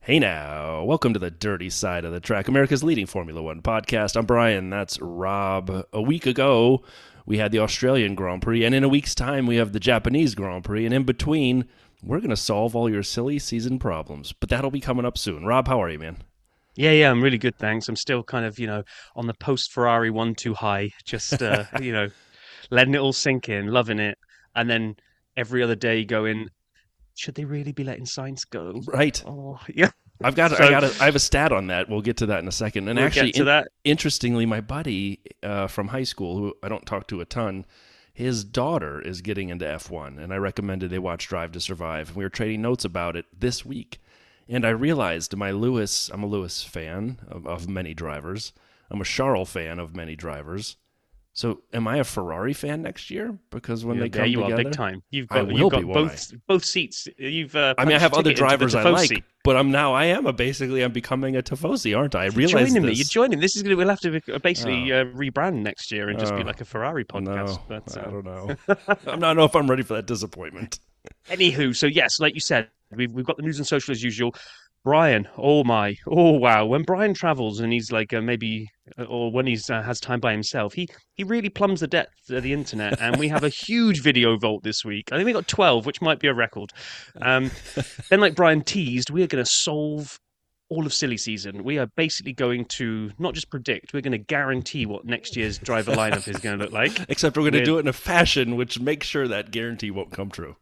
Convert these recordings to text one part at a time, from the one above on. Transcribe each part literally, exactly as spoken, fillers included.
Hey now, welcome to the dirty side of the track, America's leading Formula One podcast. I'm Brian, that's Rob. A week ago, we had the Australian Grand Prix, and in a week's time, we have the Japanese Grand Prix, and in between, we're going to solve all your silly season problems. But that'll be coming up soon. Rob, how are you, man? Yeah, yeah, I'm really good, thanks. I'm still kind of, you know, on the post-Ferrari one too high, just, uh, you know, letting it all sink in, loving it. And then every other day going, should they really be letting Sainz go? Right. Oh, yeah. I've got, I So got, a, I have a stat on that. We'll get to that in a second. And we'll actually, get to in, that. interestingly, my buddy uh, from high school, who I don't talk to a ton, his daughter is getting into F one, and I recommended they watch Drive to Survive. We were trading notes about it this week. And I realized my Lewis, I'm a Lewis fan of, of many drivers. I'm a Charles fan of many drivers. So am I a Ferrari fan next year? Because when Yeah, they there come you together, are, big time. You've I got will you've be, got won't I? both both seats. You've uh, I mean, I punched have your other ticket into the drivers I like, Tifosi. but I'm now I am a basically I'm becoming a Tifosi, aren't I? I You're realize joining me. this. You're joining. This is gonna. We'll have to basically Oh, uh, rebrand next year and just be oh, like a Ferrari podcast. no, But I uh, don't know. I'm not know if I'm ready for that disappointment. Anywho, so yes, like you said, we've we've got the news and social as usual. Brian, oh my, oh wow! When Brian travels and he's like uh, maybe, uh, or when he's uh, has time by himself, he he really plumbs the depth of the internet. And we have a huge video vault this week. I think we got twelve, which might be a record. Um, then, like Brian teased, we are going to solve all of silly season. We are basically going to not just predict, we're going to guarantee what next year's driver lineup is going to look like. Except we're going to We're do it in a fashion which makes sure that guarantee won't come true.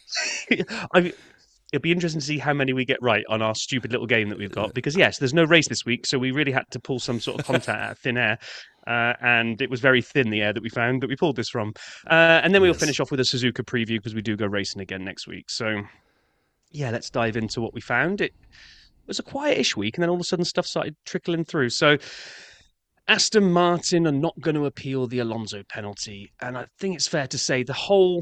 I, it'll be interesting to see how many we get right on our stupid little game that we've got. Because yes, there's no race this week, so we really had to pull some sort of content out of thin air. Uh, and it was very thin, the air that we found that we pulled this from. Uh, and then we'll Yes. finish off with a Suzuka preview because we do go racing again next week. So yeah, let's dive into what we found. It was a quietish week, and then all of a sudden stuff started trickling through. So Aston Martin are not going to appeal the Alonso penalty, and I think it's fair to say the whole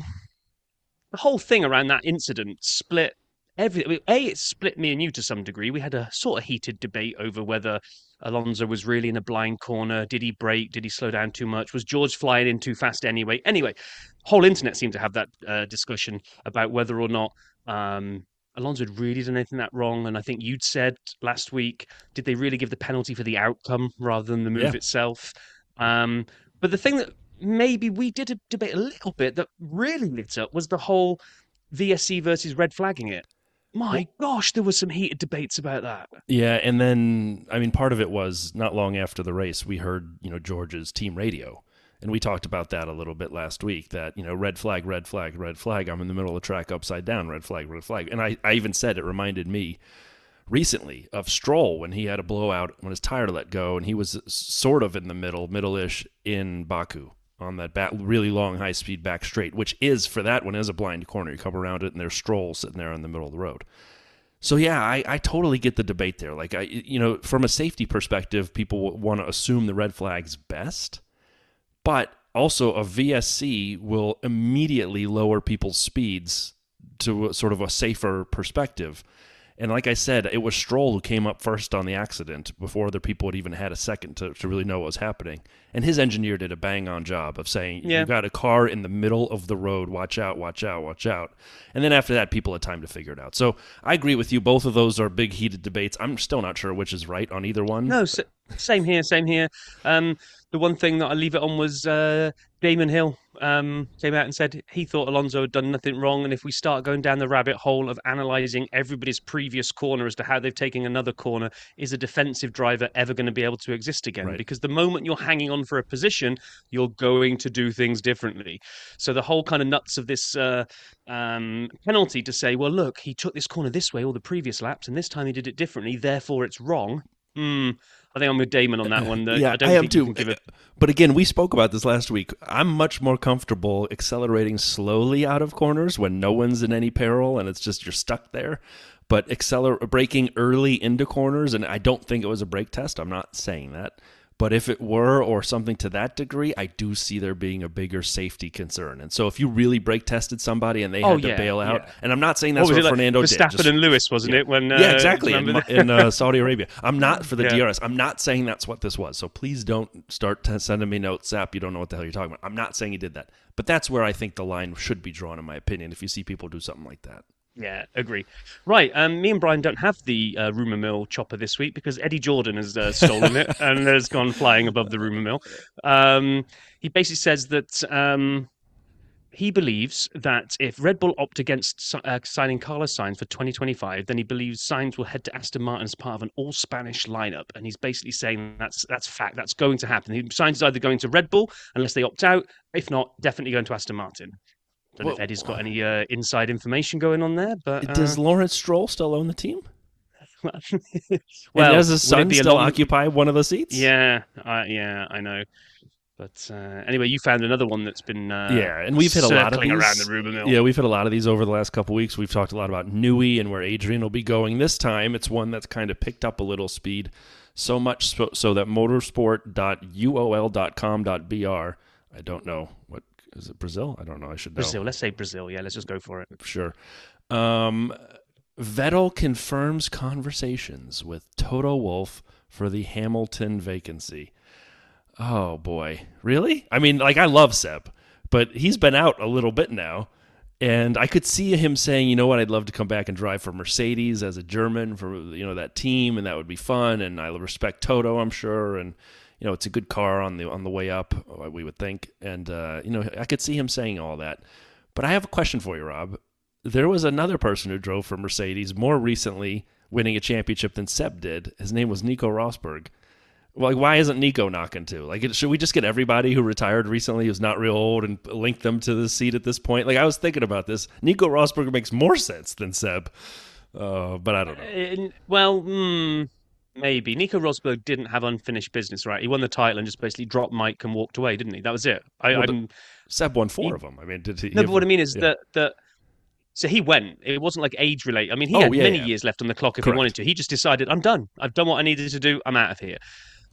the whole thing around that incident split every a it split me and you to some degree. We had a sort of heated debate over whether Alonso was really in a blind corner. Did he brake? Did he slow down too much? Was George flying in too fast anyway? Anyway, whole internet seemed to have that uh, discussion about whether or not um, Alonso had really done anything that wrong. And I think you'd said last week, did they really give the penalty for the outcome rather than the Yeah. move itself? Um, but the thing that maybe we did a debate a little bit that really lit up was the whole V S C versus red flagging it. My gosh, there was some heated debates about that. Yeah, and then I mean, part of it was not long after the race, we heard you know George's team radio, and we talked about that a little bit last week. That you know, red flag, red flag, red flag. I'm in the middle of the track, upside down, red flag, red flag. And I, I even said it reminded me recently of Stroll when he had a blowout when his tire let go, and he was sort of in the middle, middle-ish in Baku on that back, really long high speed back straight, which is for that one is a blind corner. You come around it, and there's Stroll sitting there in the middle of the road. So yeah, I, I totally get the debate there. Like I, you know, from a safety perspective, people want to assume the red flag's best, but also a V S C will immediately lower people's speeds to a, sort of a safer perspective. And like I said, it was Stroll who came up first on the accident before other people had even had a second to, to really know what was happening. And his engineer did a bang-on job of saying, Yeah. you got a car in the middle of the road, watch out, watch out, watch out. And then after that, people had time to figure it out. So I agree with you. Both of those are big, heated debates. I'm still not sure which is right on either one. No, s same here, same here. Um, the one thing that I leave it on was uh, Damon Hill um, came out and said he thought Alonso had done nothing wrong. And if we start going down the rabbit hole of analysing everybody's previous corner as to how they've taken another corner, is a defensive driver ever going to be able to exist again? Right. Because the moment you're hanging on for a position, you're going to do things differently. So the whole kind of nuts of this uh, um, penalty to say, well, look, he took this corner this way all the previous laps, and this time he did it differently, therefore it's wrong. Hmm. I think I'm with Damon on that one. Yeah, I don't I am think you too. can give a But again, we spoke about this last week. I'm much more comfortable accelerating slowly out of corners when no one's in any peril and it's just you're stuck there. But acceler- braking early into corners, and I don't think it was a brake test. I'm not saying that. But if it were, or something to that degree, I do see there being a bigger safety concern. And so if you really brake tested somebody and they had Oh, to yeah, bail out, yeah. and I'm not saying What that's was what it like Fernando did. Verstappen just- and Lewis, wasn't yeah. it? When uh, yeah, exactly. In, remember in uh, Saudi Arabia. I'm not for the Yeah. D R S. I'm not saying that's what this was. So please don't start t- sending me notes, Zap. You don't know what the hell you're talking about. I'm not saying he did that. But that's where I think the line should be drawn, in my opinion, if you see people do something like that. Yeah, agree. Right, um, me and Brian don't have the uh, rumor mill chopper this week because Eddie Jordan has uh, stolen it and has gone flying above the rumor mill. Um, he basically says that um, he believes that if Red Bull opt against uh, signing Carlos Sainz for twenty twenty-five, then he believes Sainz will head to Aston Martin as part of an all-Spanish lineup. And he's basically saying that's that's fact. That's going to happen. Sainz is either going to Red Bull unless they opt out. If not, definitely going to Aston Martin. Don't know if Well, Eddie's got any uh, inside information going on there, but uh... does Lawrence Stroll still own the team? well, and does his son still long... occupy one of the seats? Yeah, uh, yeah, I know. But uh, anyway, you found another one that's been uh, yeah, and we've hit a lot of these around the rumor mill. Yeah, we've hit a lot of these over the last couple of weeks. We've talked a lot about Newey and where Adrian will be going this time. It's one that's kind of picked up a little speed, so much so, so that motorsport dot u o l dot com dot b r. I don't know what is it. Brazil? I don't know. I should know. Brazil. Let's say Brazil. Yeah, let's just go for it. Sure. Um, Vettel confirms conversations with Toto Wolff for the Hamilton vacancy. Oh, boy. Really? I mean, like, I love Seb, but he's been out a little bit now, and I could see him saying, you know what, I'd love to come back and drive for Mercedes as a German for, you know, that team, and that would be fun, and I respect Toto, I'm sure, and, you know, it's a good car on the on the way up, we would think, and, uh, you know, I could see him saying all that. But I have a question for you, Rob. There was another person who drove for Mercedes more recently, winning a championship than Seb did. His name was Nico Rosberg. Like, why isn't Nico knocking too? Like, should we just get everybody who retired recently who's not real old and link them to the seat at this point? Like, I was thinking about this. Nico Rosberg makes more sense than Seb, uh, but I don't know. Uh, well, mm, maybe. Nico Rosberg didn't have unfinished business, right? He won the title and just basically dropped Mike and walked away, didn't he? That was it. I, well, I'm, Seb won four he, of them. I mean, did he? No, but what I mean is yeah. that that. So he went. It wasn't like age related. I mean, he oh, had yeah, many yeah. years left on the clock if Correct. he wanted to. He just decided, I'm done. I've done what I needed to do. I'm out of here.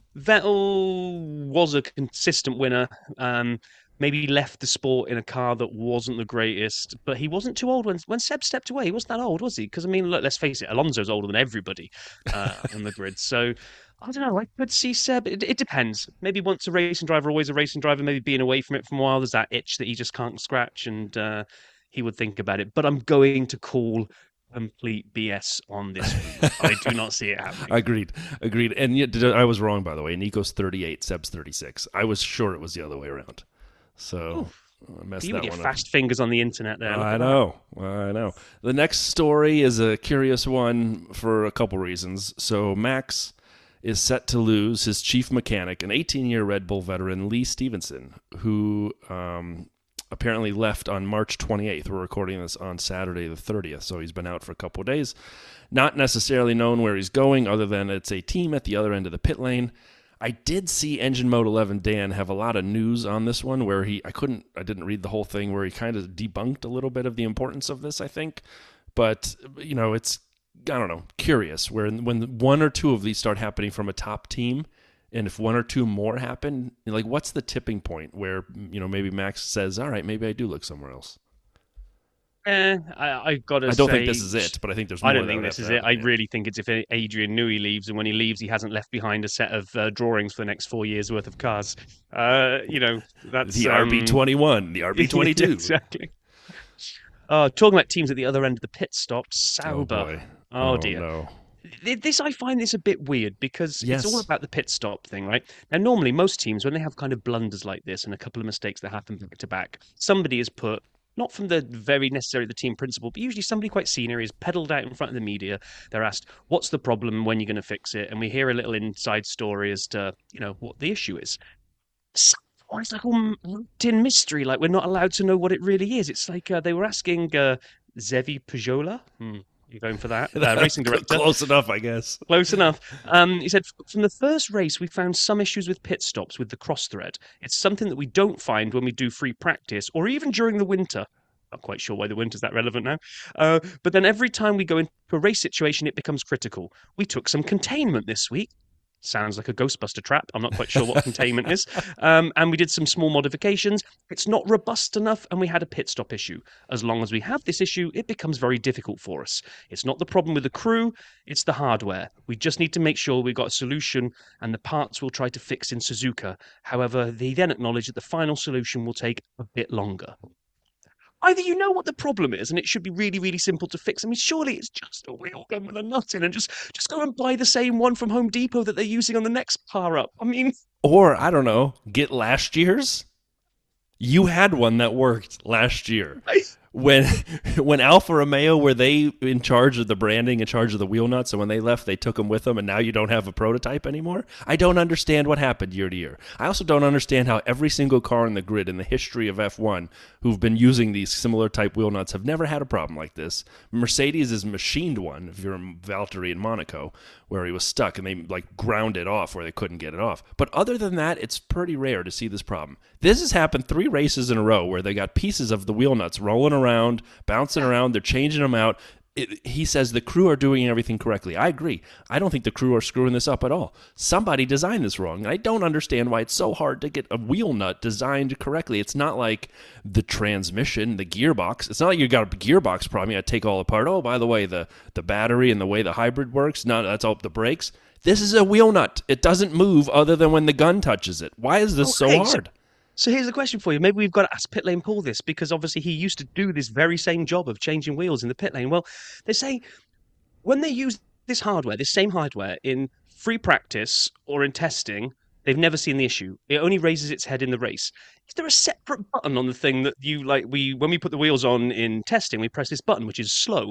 Vettel was a consistent winner. Um, maybe left the sport in a car that wasn't the greatest, but he wasn't too old when when Seb stepped away. He wasn't that old, was he? Because I mean, look, let's face it, Alonso's older than everybody uh, on the grid. So I don't know. I could see Seb. It, it depends. Maybe once a racing driver, always a racing driver. Maybe being away from it for a while, there's that itch that he just can't scratch, and uh, he would think about it. But I'm going to call complete B S on this one. I do not see it happening. Agreed. Agreed. And yet, I was wrong, by the way. Nico's thirty-eight, Seb's thirty-six. I was sure it was the other way around. So I messed you that with one your up. Fast fingers on the internet there. I know. That. I know. The next story is a curious one for a couple reasons. So Max is set to lose his chief mechanic, an eighteen-year Red Bull veteran, Lee Stevenson, who um, apparently left on March twenty-eighth. We're recording this on Saturday the thirtieth, so he's been out for a couple of days. Not necessarily known where he's going, other than it's a team at the other end of the pit lane. I did see Engine Mode eleven Dan have a lot of news on this one where he, I couldn't, I didn't read the whole thing, where he kind of debunked a little bit of the importance of this, I think. But, you know, it's, I don't know, curious, where when one or two of these start happening from a top team, and if one or two more happen, like, what's the tipping point where, you know, maybe Max says, all right, maybe I do look somewhere else? Eh, I, I gotta I don't say, think this is it, but I think there's more. I don't think this is it. I really think it's if Adrian Newey leaves, and when he leaves, he hasn't left behind a set of uh, drawings for the next four years worth of cars. Uh, you know, that's the um, R B twenty-one, the R B twenty-two. Exactly. Uh, talking about teams at the other end of the pit stop, Sauber. Oh, boy. oh, oh dear. No. This, I find this a bit weird because yes. it's all about the pit stop thing, right? Now, normally, most teams, when they have kind of blunders like this and a couple of mistakes that happen back to back, somebody is put, not from the very necessarily the team principal, but usually somebody quite senior is peddled out in front of the media. They're asked, what's the problem and when you're going to fix it? And we hear a little inside story as to, you know, what the issue is. So, it's like all in mystery, like we're not allowed to know what it really is. It's like uh, they were asking uh, Zevi Pajola. Hmm. You're going for that? Uh, racing director. Close enough, I guess. Close enough. Um, he said, from the first race, we found some issues with pit stops with the cross thread. It's something that we don't find when we do free practice or even during the winter. Not quite sure why the winter's that relevant now. Uh, but then every time we go into a race situation, it becomes critical. We took some containment this week. Sounds like a Ghostbuster trap. I'm not quite sure what containment is. Um, and we did some small modifications. It's not robust enough, and we had a pit stop issue. As long as we have this issue, it becomes very difficult for us. It's not the problem with the crew, it's the hardware. We just need to make sure we've got a solution, and the parts we'll try to fix in Suzuka. However, they then acknowledge that the final solution will take a bit longer. either you know what the problem is and it should be really, really simple to fix. I mean, surely it's just a wheel gun with a nut in, and just, just go and buy the same one from Home Depot that they're using on the next power up. I mean, or I don't know, get last year's. You had one that worked last year. I, When when Alfa Romeo were they in charge of the branding, in charge of the wheel nuts, and when they left, they took them with them, and now you don't have a prototype anymore? I don't understand what happened year to year. I also don't understand how every single car in the grid in the history of F one who've been using these similar type wheel nuts have never had a problem like this. Mercedes has machined one, if you're Valtteri in Monaco, where he was stuck, and they like ground it off where they couldn't get it off. But other than that, it's pretty rare to see this problem. This has happened three races in a row where they got pieces of the wheel nuts rolling around, bouncing around, they're changing them out. It, he says the crew are doing everything correctly. I agree. I don't think the crew are screwing this up at all. Somebody designed this wrong. I don't understand why it's so hard to get a wheel nut designed correctly. It's not like the transmission, the gearbox. It's not like you got a gearbox problem. You got to take all apart. Oh, by the way, the, the battery and the way the hybrid works, no, that's all the brakes. This is a wheel nut. It doesn't move other than when the gun touches it. Why is this okay, so hard? So- So here's a question for you. Maybe we've got to ask Pit Lane Paul this, because obviously he used to do this very same job of changing wheels in the pit lane. Well, they say when they use this hardware, this same hardware in free practice or in testing, they've never seen the issue. It only raises its head in the race. Is there a separate button on the thing that you like? We when we put the wheels on in testing, we press this button, which is slow.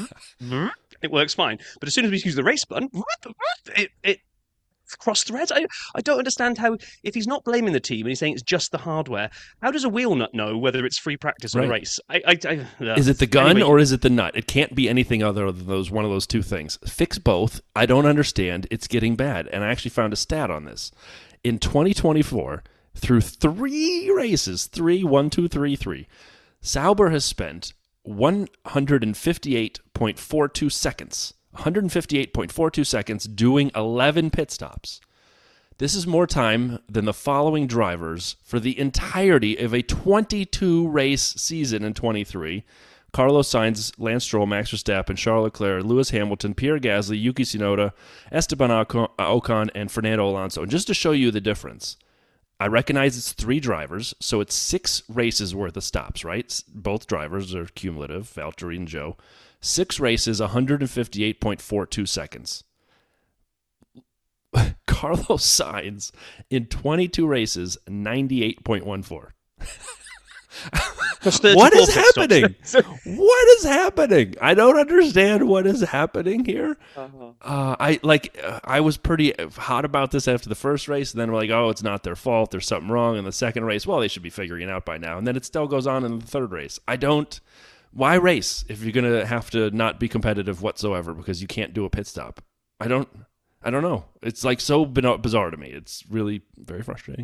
It works fine. But as soon as we use the race button, it it cross threads. I, I don't understand how, if he's not blaming the team and he's saying it's just the hardware, how does a wheel nut know whether it's free practice or Right. race? I, I, I, uh, Is it the gun anyway. or is it the nut? It can't be anything other than those one of those two things. Fix both. I don't understand. It's getting bad. And I actually found a stat on this. In twenty twenty-four, through three races, three, one, two, three, three, Sauber has spent one hundred fifty-eight point four two seconds, one hundred fifty-eight point four two seconds doing eleven pit stops. This is more time than the following drivers for the entirety of a twenty-two race season in twenty-three. Carlos Sainz, Lance Stroll, Max Verstappen, Charles Leclerc, Lewis Hamilton, Pierre Gasly, Yuki Tsunoda, Esteban Ocon, and Fernando Alonso. And just to show you the difference, I recognize it's three drivers, so it's six races worth of stops, right? Both drivers are cumulative, Valtteri and Joe. Six races, one hundred fifty-eight point four two seconds. Carlos Sainz, in twenty-two races, ninety-eight point one four. What is happening? What is happening? I don't understand what is happening here. Uh-huh. Uh, I like. Uh, I was pretty hot about this after the first race, and then we're like, "Oh, it's not their fault. There's something wrong." In the second race, well, they should be figuring it out by now. And then it still goes on in the third race. I don't. Why race if you're gonna have to not be competitive whatsoever because you can't do a pit stop? I don't. I don't know. It's like so bizarre to me. It's really very frustrating.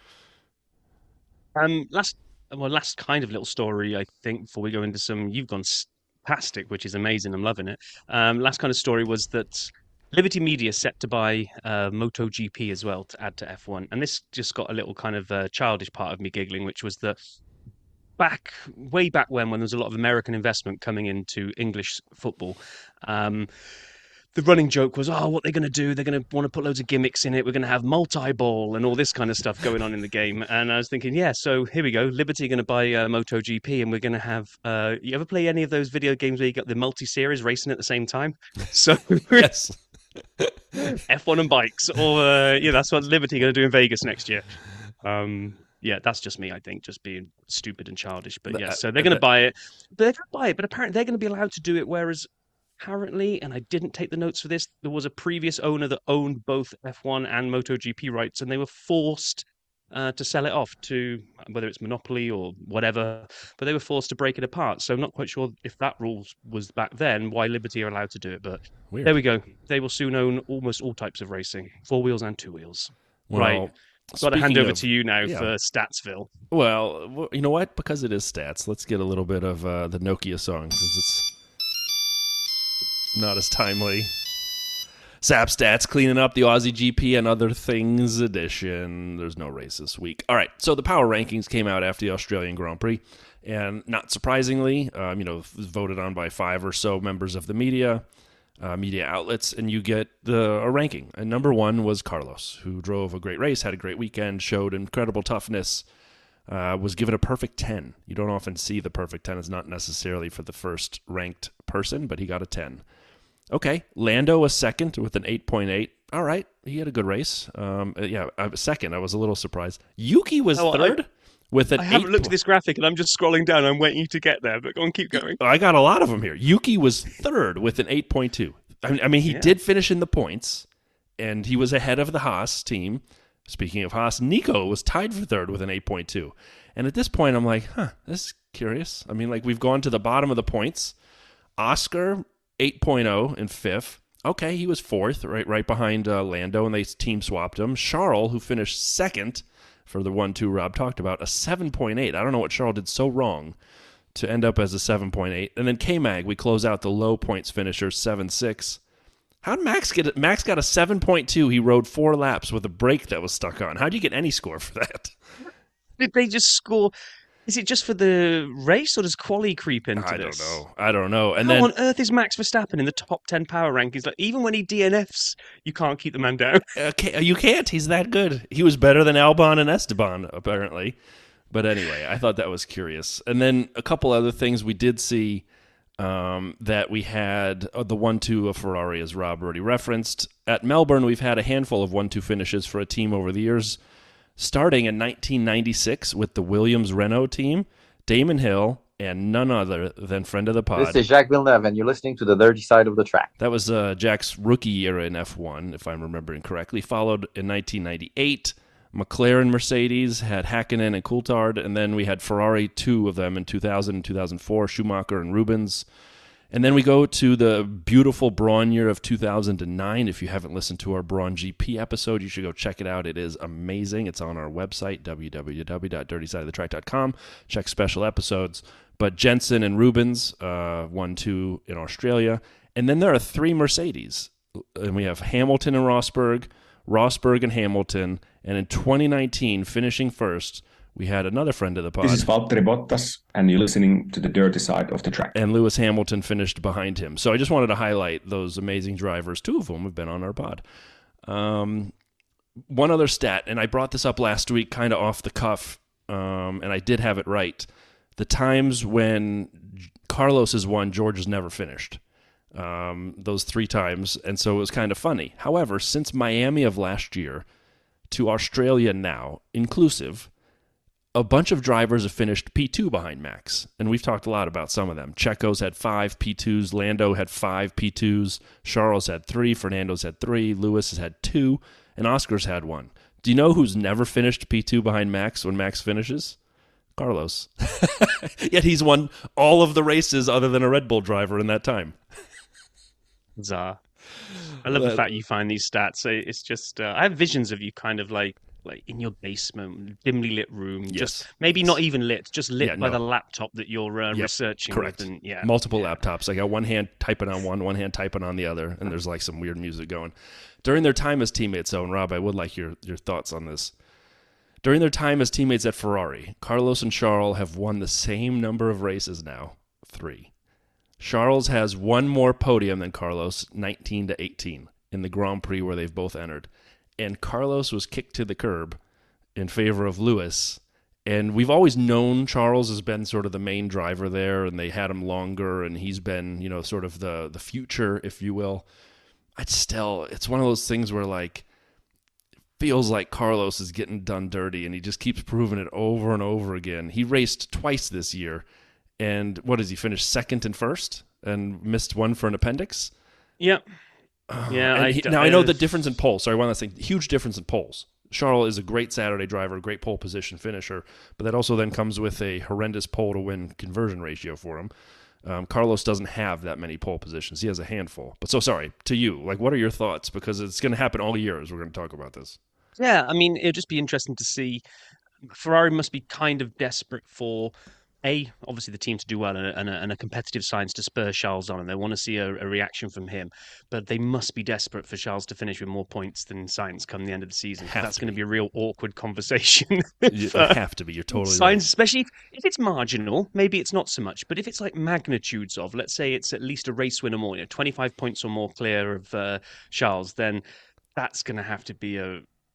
Um, last. Well, last kind of little story, I think, before we go into some, you've gone fantastic, which is amazing. I'm loving it. Um, last kind of story was that Liberty Media set to buy uh, MotoGP as well to add to F one. And this just got a little kind of uh, childish part of me giggling, which was that back, way back when, when there was a lot of American investment coming into English football, um, the running joke was, oh, what they're going to do, they're going to want to put loads of gimmicks in it. We're going to have multi-ball and all this kind of stuff going on in the game. And I was thinking, yeah, so here we go. Liberty are going to buy uh, MotoGP, and we're going to have, uh, you ever play any of those video games where you got the multi-series racing at the same time? So Yes. F one and bikes, or uh, yeah, that's what Liberty are going to do in Vegas next year. Um, yeah, that's just me, I think, just being stupid and childish. But yeah, so they're going to buy it. But they're going to buy it, but apparently they're going to be allowed to do it, whereas apparently, and I didn't take the notes for this, there was a previous owner that owned both F one and MotoGP rights, and they were forced uh, to sell it off to, whether it's Monopoly or whatever, but they were forced to break it apart. So I'm not quite sure if that rule was back then, why Liberty are allowed to do it. But Weird. There we go. They will soon own almost all types of racing, four wheels and two wheels. Well, right. Got to hand over of, to you now yeah. for Statsville. Well, you know what? Because it is stats, let's get a little bit of uh, the Nokia song since it's not as timely. Sap Stats cleaning up the Aussie G P and other things edition. There's no race this week. All right, so the power rankings came out after the Australian Grand Prix, and not surprisingly, um, you know, it was voted on by five or so members of the media, uh, media outlets, and you get the a ranking. And number one was Carlos, who drove a great race, had a great weekend, showed incredible toughness. Uh, was given a perfect ten. You don't often see the perfect ten. It's not necessarily for the first ranked person, but he got a ten. Okay, Lando was second with an eight point eight. All right, he had a good race. Um, yeah, uh, second, I was a little surprised. Yuki was oh, third I, with an I eight. haven't looked po- at this graphic, and I'm just scrolling down. I'm waiting you to get there, but go on, keep going. I got a lot of them here. Yuki was third with an eight point two. I mean, I mean he yeah. did finish in the points, and he was ahead of the Haas team. Speaking of Haas, Nico was tied for third with an eight point two. And at this point, I'm like, huh, this is curious. I mean, like, we've gone to the bottom of the points. Oscar, eight point oh in fifth. Okay, he was fourth, right right behind uh, Lando, and they team swapped him. Charles, who finished second for the one two Rob talked about, a seven point eight. I don't know what Charles did so wrong to end up as a seven point eight. And then K-Mag, we close out the low points finisher, seven six. How'd Max get it? Max got a seven point two. He rode four laps with a brake that was stuck on. How'd you get any score for that? Did they just score? Is it just for the race, or does quali creep into I this? I don't know. I don't know. And How then, on earth is Max Verstappen in the top ten power rankings? Like, even when he D N Fs, you can't keep the man down. Okay, you can't. He's that good. He was better than Albon and Esteban, apparently. But anyway, I thought that was curious. And then a couple other things we did see. Um, that we had uh, the one two of Ferrari, as Rob already referenced. At Melbourne, we've had a handful of one two finishes for a team over the years, starting in nineteen ninety-six with the Williams-Renault team, Damon Hill, and none other than friend of the pod. This is Jacques Villeneuve, and you're listening to the dirty side of the track. That was uh, Jack's rookie year in F one, if I'm remembering correctly. Followed in nineteen ninety-eight. McLaren Mercedes had Hakkinen and Coulthard, and then we had Ferrari, two of them in two thousand and two thousand four, Schumacher and Rubens. And then we go to the beautiful Brawn year of two thousand nine. If you haven't listened to our Brawn G P episode, you should go check it out. It is amazing. It's on our website, w w w dot dirty side of the track dot com. Check special episodes. But Jensen and Rubens uh, won two in Australia. And then there are three Mercedes. And we have Hamilton and Rosberg, Rosberg and Hamilton, and in twenty nineteen, finishing first, we had another friend of the pod. This is Valtteri Bottas, and you're listening to the dirty side of the track. And Lewis Hamilton finished behind him. So I just wanted to highlight those amazing drivers, two of whom have been on our pod. Um, one other stat, and I brought this up last week kind of off the cuff, um, and I did have it right. The times when Carlos has won, George has never finished. Um, those three times, and so it was kind of funny. However, since Miami of last year to Australia now, inclusive, a bunch of drivers have finished P two behind Max, and we've talked a lot about some of them. Checo's had five P twos, Lando had five P twos, Charles had three, Fernando's had three, Lewis has had two, and Oscar's had one. Do you know who's never finished P two behind Max when Max finishes? Carlos. Yet he's won all of the races other than a Red Bull driver in that time. Bizarre. I love the fact you find these stats. It's just uh, I have visions of you kind of like like in your basement, dimly lit room, yes. just maybe not even lit, just lit yeah, by no. the laptop that you're uh, yep. researching. Correct. With and, yeah, multiple yeah. laptops. I got one hand typing on one, one hand typing on the other, and there's like some weird music going. During their time as teammates, though, and Rob, I would like your your thoughts on this. During their time as teammates at Ferrari, Carlos and Charles have won the same number of races now, three. Charles has one more podium than Carlos, nineteen to eighteen, in the Grand Prix where they've both entered. And Carlos was kicked to the curb in favor of Lewis. And we've always known Charles has been sort of the main driver there, and they had him longer, and he's been, you know, sort of the, the future, if you will. I'd still, it's one of those things where, like, feels like Carlos is getting done dirty, and he just keeps proving it over and over again. He raced twice this year, and what does he finish second and first, and missed one for an appendix? Yep. Yeah. Uh, I, he, now I know the difference in poles. Sorry, one last thing. Huge difference in poles. Charles is a great Saturday driver, a great pole position finisher, but that also then comes with a horrendous pole to win conversion ratio for him. Um, Carlos doesn't have that many pole positions. He has a handful. But so sorry to you. Like, what are your thoughts? Because it's going to happen all year as we're going to talk about this. Yeah, I mean, it'd just be interesting to see. Ferrari must be kind of desperate for, A, obviously the team to do well and a, and a, and a competitive science to spur Charles on, and they want to see a, a reaction from him. But they must be desperate for Charles to finish with more points than Sainz come the end of the season. That's going to be a real awkward conversation. You have to be. You're totally Sainz, right. especially if, if it's marginal, maybe it's not so much. But if it's like magnitudes of, let's say it's at least a race win or more, you know, twenty-five points or more clear of uh, Charles, then that's going to have to be a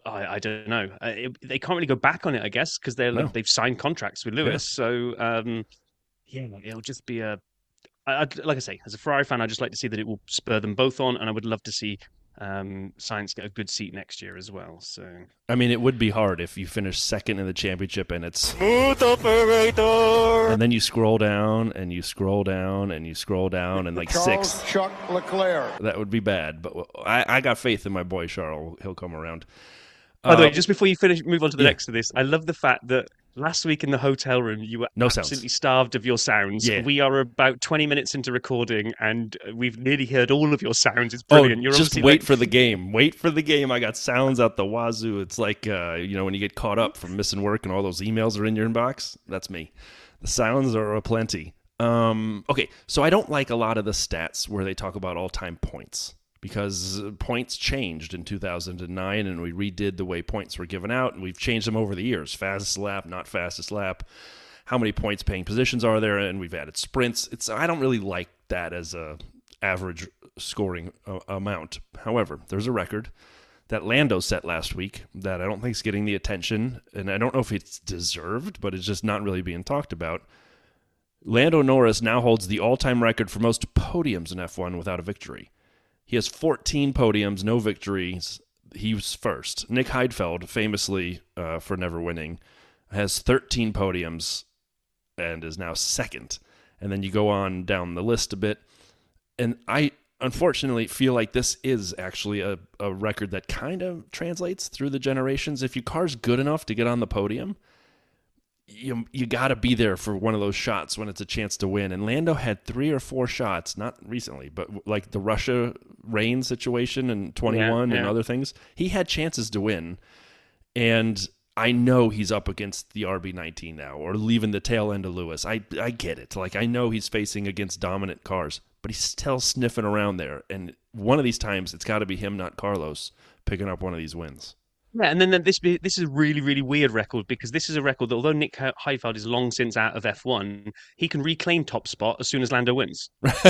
I, I don't know. Uh, it, they can't really go back on it, I guess, because they're No. they've signed contracts with Lewis. Yeah. So um, yeah, it'll just be a. I, I'd, like I say, as a Ferrari fan, I'd just like to see that it will spur them both on, and I would love to see um, Sainz get a good seat next year as well. So I mean, it would be hard if you finish second in the championship and it's Smooth operator. and then you scroll down and you scroll down and you scroll down and like Charles sixth. Chuck Leclerc. That would be bad. But I, I got faith in my boy Charles. He'll come around. By the way, Uh, just before you finish, move on to the yeah. next of this. I love the fact that last week in the hotel room, you were No sounds. absolutely starved of your sounds. Yeah. We are about twenty minutes into recording, and we've nearly heard all of your sounds. It's brilliant. Oh, You're just obviously wait like, for the game. Wait for the game. I got sounds out the wazoo. It's like, uh, you know, when you get caught up from missing work and all those emails are in your inbox. That's me. The sounds are aplenty. Um, okay, so I don't like a lot of the stats where they talk about all-time points because points changed in two thousand nine and we redid the way points were given out, and we've changed them over the years. Fastest lap, not fastest lap. How many points paying positions are there? And we've added sprints. It's I don't really like that as a average scoring uh, amount. However, there's a record that Lando set last week that I don't think is getting the attention, and I don't know if it's deserved, but it's just not really being talked about. Lando Norris now holds the all-time record for most podiums in F one without a victory. He has fourteen podiums, no victories. He was first. Nick Heidfeld, famously uh, for never winning, has thirteen podiums and is now second. And then you go on down the list a bit. And I unfortunately feel like this is actually a, a record that kind of translates through the generations. If your car's good enough to get on the podium, you you got to be there for one of those shots when it's a chance to win. And Lando had three or four shots, not recently, but like the Russia rain situation in twenty-one Yeah, and yeah. other things, he had chances to win. And I know he's up against the R B nineteen now, or leaving the tail end of Lewis. I I get it. Like, I know he's facing against dominant cars, but he's still sniffing around there. And one of these times, it's got to be him, not Carlos, picking up one of these wins. Yeah, and then then this be- this is a really, really weird record, because this is a record that, although Nick He- Heidfeld is long since out of F one, he can reclaim top spot as soon as Lando wins.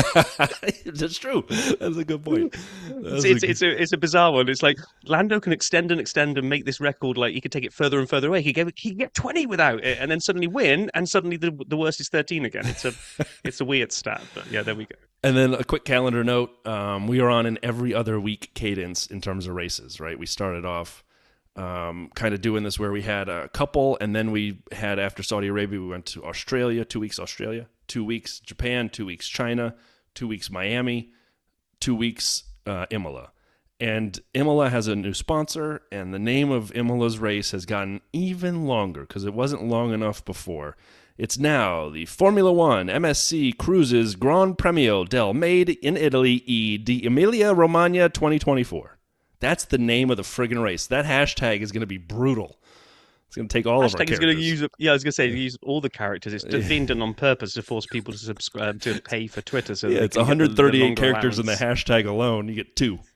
That's true. That's a good point. That's It's, it's, a- it's, a, it's a bizarre one. It's like Lando can extend and extend and make this record, like he could take it further and further away. He could, he could get twenty without it, and then suddenly win, and suddenly the the worst is thirteen again. It's a it's a weird stat, but yeah, there we go. And then a quick calendar note. Um, we are on an every other week cadence in terms of races, right? We started off um, kind of doing this where we had a couple, and then we had, after Saudi Arabia, we went to Australia, two weeks Australia, two weeks Japan, two weeks China, two weeks Miami, two weeks uh, Imola. And Imola has a new sponsor, and the name of Imola's race has gotten even longer because it wasn't long enough before. It's now the Formula One M S C Cruises Gran Premio del Made in Italy e di Emilia Romagna twenty twenty-four. That's the name of the friggin' race. That hashtag is going to be brutal. It's going to take all of our Hashtag is characters. going to use. Yeah, I was going to say use all the characters. It's just being done on purpose to force people to subscribe to pay for Twitter. So yeah, they it's can get one hundred the- the thirty-eight longer characters in the allowance. hashtag alone. You get two.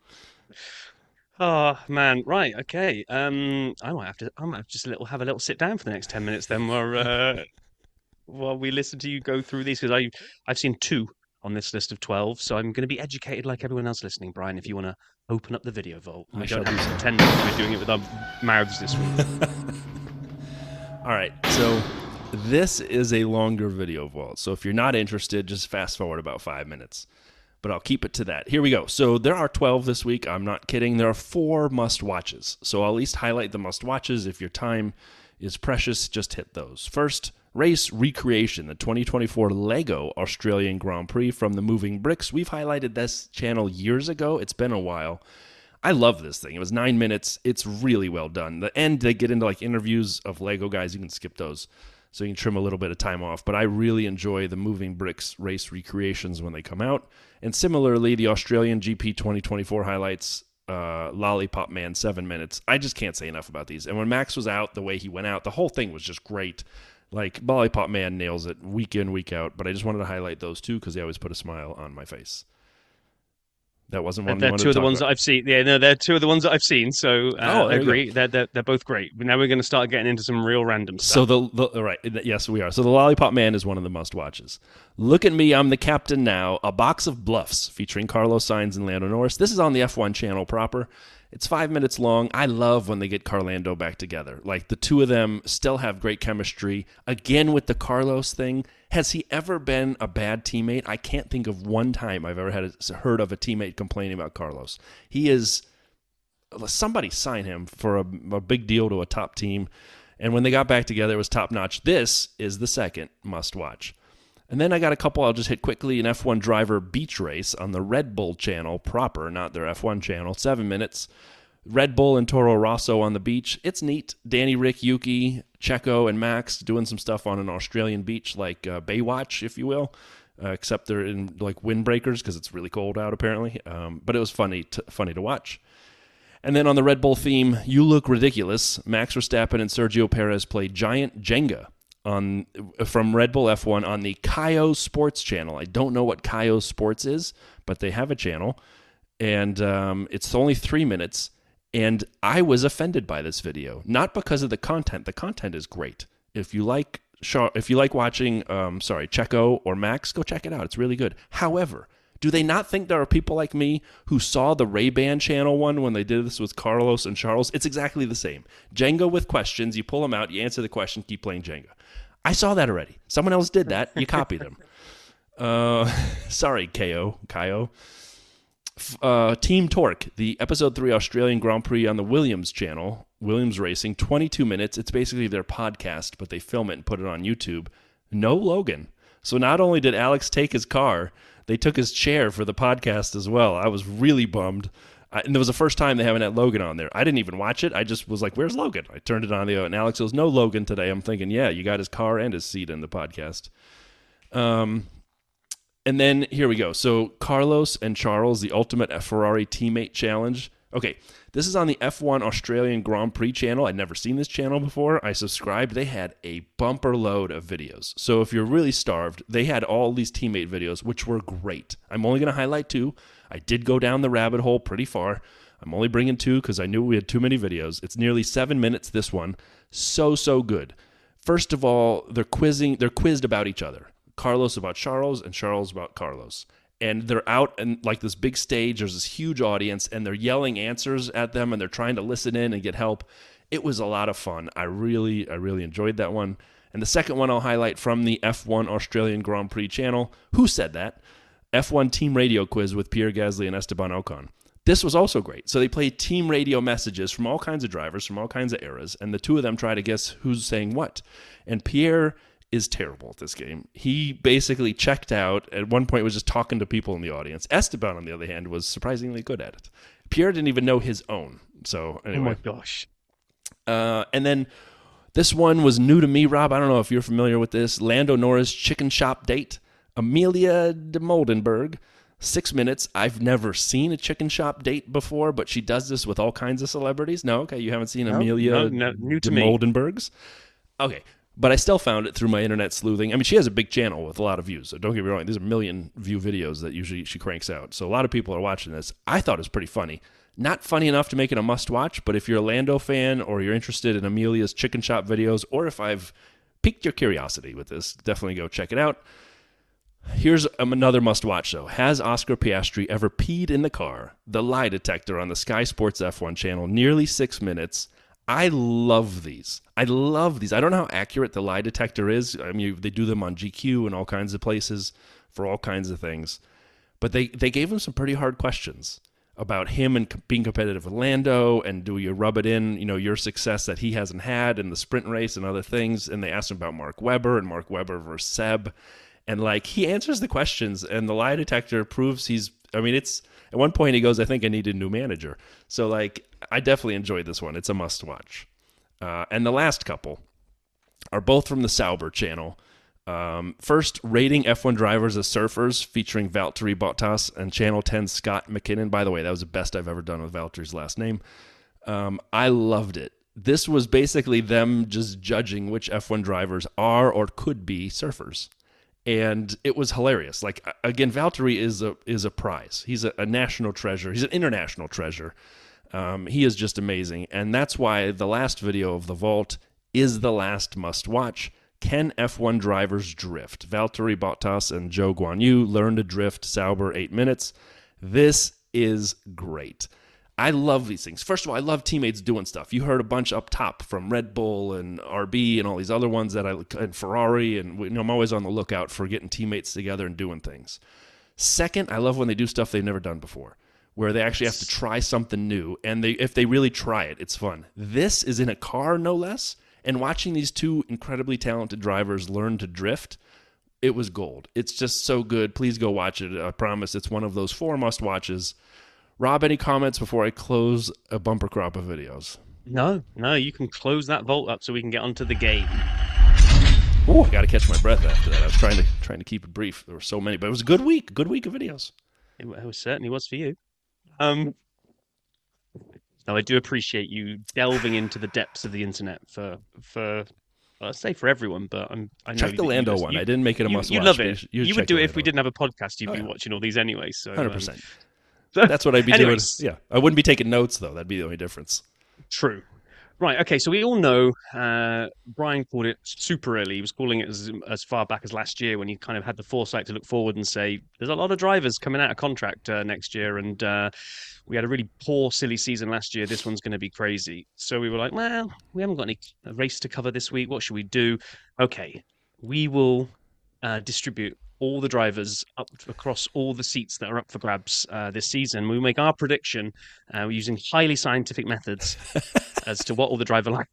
Oh man, right, okay. Um, I might have to. I might have just a little have a little sit down for the next ten minutes then, while uh, while we listen to you go through these, because I I've seen two on this list of twelve, so I'm going to be educated like everyone else listening. Brian, if you want to open up the video vault, I we shall don't do have so. to pretend that we're doing it with our mouths this week. All right, so this is a longer video vault. So if you're not interested, just fast forward about five minutes. But I'll keep it to that. Here we go. So there are twelve this week. I'm not kidding. There are four must-watches. So I'll at least highlight the must-watches. If your time is precious, just hit those. First, race recreation, the twenty twenty-four Lego Australian Grand Prix from the Moving Bricks. We've highlighted this channel years ago. It's been a while. I love this thing. It was nine minutes. It's really well done. The end, they get into like interviews of Lego guys. You can skip those, so you can trim a little bit of time off. But I really enjoy the Moving Bricks race recreations when they come out. And similarly, the Australian G P twenty twenty-four highlights, uh, Lollipop Man, seven minutes. I just can't say enough about these. And when Max was out, the way he went out, the whole thing was just great. Like, Lollipop Man nails it week in, week out. But I just wanted to highlight those two because they always put a smile on my face. That wasn't one you They're wanted two to of the talk ones about. that I've seen. Yeah, no, they're two of the ones that I've seen. So uh, Oh, I there you go. agree. They're, they're they're both great. But now we're going to start getting into some real random stuff. So the, the all right, yes, we are. So the Lollipop Man is one of the must watches. Look at me, I'm the captain now. A box of bluffs featuring Carlos Sainz and Lando Norris. This is on the F one channel proper, It's five minutes long. I love when they get Carlando back together. Like, the two of them still have great chemistry. Again, with the Carlos thing, has he ever been a bad teammate? I can't think of one time I've ever had a, heard of a teammate complaining about Carlos. He is, somebody sign him for a, a big deal to a top team. And when they got back together, it was top-notch. This is the second must-watch. And then I got a couple I'll just hit quickly. An F one driver beach race on the Red Bull channel proper, not their F one channel. Seven minutes. Red Bull and Toro Rosso on the beach. It's neat. Danny, Rick, Yuki, Checo, and Max doing some stuff on an Australian beach like uh, Baywatch, if you will, uh, except they're in like windbreakers because it's really cold out apparently. Um, but it was funny to, funny to watch. And then on the Red Bull theme, You Look Ridiculous. Max Verstappen and Sergio Perez played Giant Jenga on from Red Bull F one on the Kaio Sports channel. I don't know what Kaio Sports is, but they have a channel, and um, it's only three minutes, and I was offended by this video. Not because of the content. The content is great. If you like if you like watching, um, sorry, Checo or Max, go check it out. It's really good. However, do they not think there are people like me who saw the Ray-Ban channel one when they did this with Carlos and Charles? It's exactly the same. Jenga with questions. You pull them out, you answer the question, keep playing Jenga. I saw that already. Someone else did that. You copy them. Uh, sorry, K O. Kaio. Uh, Team Torque, the Episode three Australian Grand Prix on the Williams channel. Williams Racing, twenty-two minutes. It's basically their podcast, but they film it and put it on YouTube. No Logan. So not only did Alex take his car, they took his chair for the podcast as well. I was really bummed. I, and it was the first time they haven't had Logan on there. I didn't even watch it. I just was like, where's Logan? I turned it on, the and Alex goes, no Logan today. I'm thinking, yeah, you got his car and his seat in the podcast. Um, and then here we go. So Carlos and Charles, the Ultimate Ferrari Teammate Challenge. Okay, this is on the F one Australian Grand Prix channel. I'd never seen this channel before. I subscribed. They had a bumper load of videos. So if you're really starved, they had all these teammate videos, which were great. I'm only going to highlight two. I did go down the rabbit hole pretty far. I'm only bringing two because I knew we had too many videos. It's nearly seven minutes, this one. So, so good. First of all, they're quizzing. They're quizzed about each other. Carlos about Charles and Charles about Carlos. And they're out in like this big stage. There's this huge audience, and they're yelling answers at them, and they're trying to listen in and get help. It was a lot of fun. I really, I really enjoyed that one. And the second one I'll highlight from the F one Australian Grand Prix channel. Who said that? F one Team Radio Quiz with Pierre Gasly and Esteban Ocon. This was also great. So they played team radio messages from all kinds of drivers, from all kinds of eras, and the two of them try to guess who's saying what. And Pierre is terrible at this game. He basically checked out. At one point was just talking to people in the audience. Esteban, on the other hand, was surprisingly good at it. Pierre didn't even know his own. So anyway. Oh my gosh. Uh, and then this one was new to me, Rob. I don't know if you're familiar with this. Lando Norris chicken shop date. Amelia de Moldenberg, six minutes. I've never seen a chicken shop date before, but she does this with all kinds of celebrities. No? Okay, you haven't seen no, Amelia no, no, new to de me. Moldenbergs? Okay. But I still found it through my internet sleuthing. I mean, she has a big channel with a lot of views, so don't get me wrong. These are million view videos that usually she cranks out. So a lot of people are watching this. I thought it was pretty funny. Not funny enough to make it a must-watch, but if you're a Lando fan or you're interested in Amelia's chicken shop videos, or if I've piqued your curiosity with this, definitely go check it out. Here's another must-watch, though. Has Oscar Piastri ever peed in the car? The lie detector on the Sky Sports F one channel, nearly six minutes. I love these. I love these. I don't know how accurate the lie detector is. I mean, they do them on G Q and all kinds of places for all kinds of things. But they, they gave him some pretty hard questions about him and being competitive with Lando, and do you rub it in, you know, your success that he hasn't had in the sprint race and other things. And they asked him about Mark Webber and Mark Webber versus Seb. And, like, he answers the questions, and the lie detector proves he's, I mean, it's, at one point he goes, I think I need a new manager. So, like, I definitely enjoyed this one. It's a must-watch. Uh, and the last couple are both from the Sauber channel. Um, first, rating F one drivers as surfers, featuring Valtteri Bottas and Channel ten's Scott McKinnon. By the way, that was the best I've ever done with Valtteri's last name. Um, I loved it. This was basically them just judging which F one drivers are or could be surfers. And it was hilarious. Like, again, Valtteri is a is a prize. He's a, a national treasure. He's an international treasure. Um, he is just amazing. And that's why the last video of the vault is the last must-watch. Can F one drivers drift? Valtteri Bottas and Zhou Guanyu learn to drift. Sauber, eight minutes. This is great. I love these things. First of all, I love teammates doing stuff. You heard a bunch up top from Red Bull and R B and all these other ones that I and Ferrari, and you know, I'm always on the lookout for getting teammates together and doing things. Second, I love when they do stuff they've never done before, where they actually have to try something new, and they if they really try it, it's fun. This is in a car, no less, and watching these two incredibly talented drivers learn to drift, it was gold. It's just so good. Please go watch it. I promise it's one of those four must-watches. Rob, any comments before I close a bumper crop of videos? No, no, you can close that vault up so we can get onto the game. Oh, I got to catch my breath after that. I was trying to trying to keep it brief. There were so many, but it was a good week. Good week of videos. It, it was, certainly was for you. Um, no, I do appreciate you delving into the depths of the internet for for. Well, I'd say for everyone, but I'm. I know check the Lando just, one. You, I didn't make it a you, must-watch. You love it. You, you would do it if we didn't have a podcast. You'd oh, be yeah. watching all these anyway. So one hundred percent. Um, That's what I'd be anyways. doing. Yeah, I wouldn't be taking notes though. That'd be the only difference. True. Right. Okay. So we all know uh, Brian called it super early. He was calling it as, as far back as last year when he kind of had the foresight to look forward and say, "There's a lot of drivers coming out of contract uh, next year, and uh, we had a really poor, silly season last year. This one's going to be crazy." So we were like, "Well, we haven't got any race to cover this week. What should we do?" Okay, we will uh, distribute all the drivers up across all the seats that are up for grabs uh, this season. We make our prediction uh, using highly scientific methods as to what all the driver line,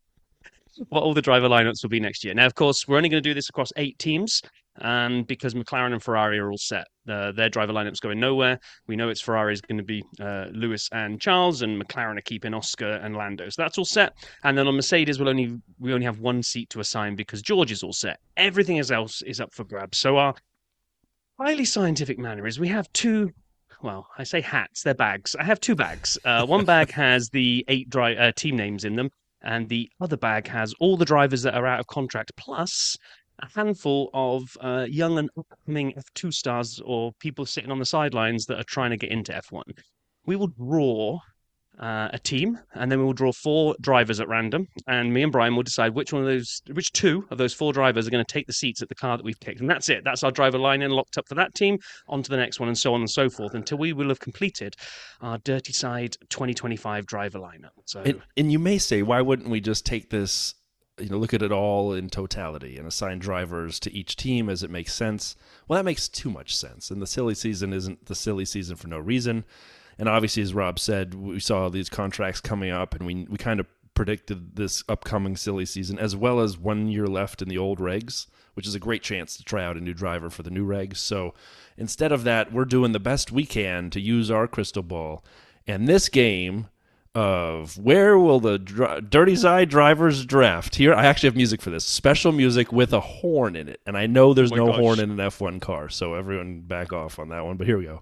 what all the driver lineups will be next year. Now, of course, we're only going to do this across eight teams, um, because McLaren and Ferrari are all set. Uh, their driver lineup's going nowhere. We know it's Ferrari's going to be uh, Lewis and Charles, and McLaren are keeping Oscar and Lando. So that's all set. And then on Mercedes, we'll only we only have one seat to assign because George is all set. Everything else is up for grabs. So our highly scientific manner is we have two. Well, I say hats, they're bags. I have two bags. Uh, one bag has the eight dri- uh, team names in them, and the other bag has all the drivers that are out of contract, plus a handful of uh, young and upcoming F two stars or people sitting on the sidelines that are trying to get into F one. We will draw uh, a team, and then we will draw four drivers at random, and me and Brian will decide which one of those, which two of those four drivers are going to take the seats at the car that we've picked, and that's it. That's our driver line-in locked up for that team, on to the next one, and so on and so forth, until we will have completed our Dirty Side twenty twenty-five driver lineup. So, And, and you may say, why wouldn't we just take this, you know, look at it all in totality and assign drivers to each team as it makes sense? Well, that makes too much sense, and the silly season isn't the silly season for no reason. And obviously, as Rob said, we saw these contracts coming up, and we we kind of predicted this upcoming silly season, as well as one year left in the old regs, which is a great chance to try out a new driver for the new regs. So instead of that, we're doing the best we can to use our crystal ball. And this game of where will the dr- Dirty Side drivers draft? Here, I actually have music for this. Special music with a horn in it. And I know there's Oh my no gosh. horn in an F one car, so everyone back off on that one. But here we go.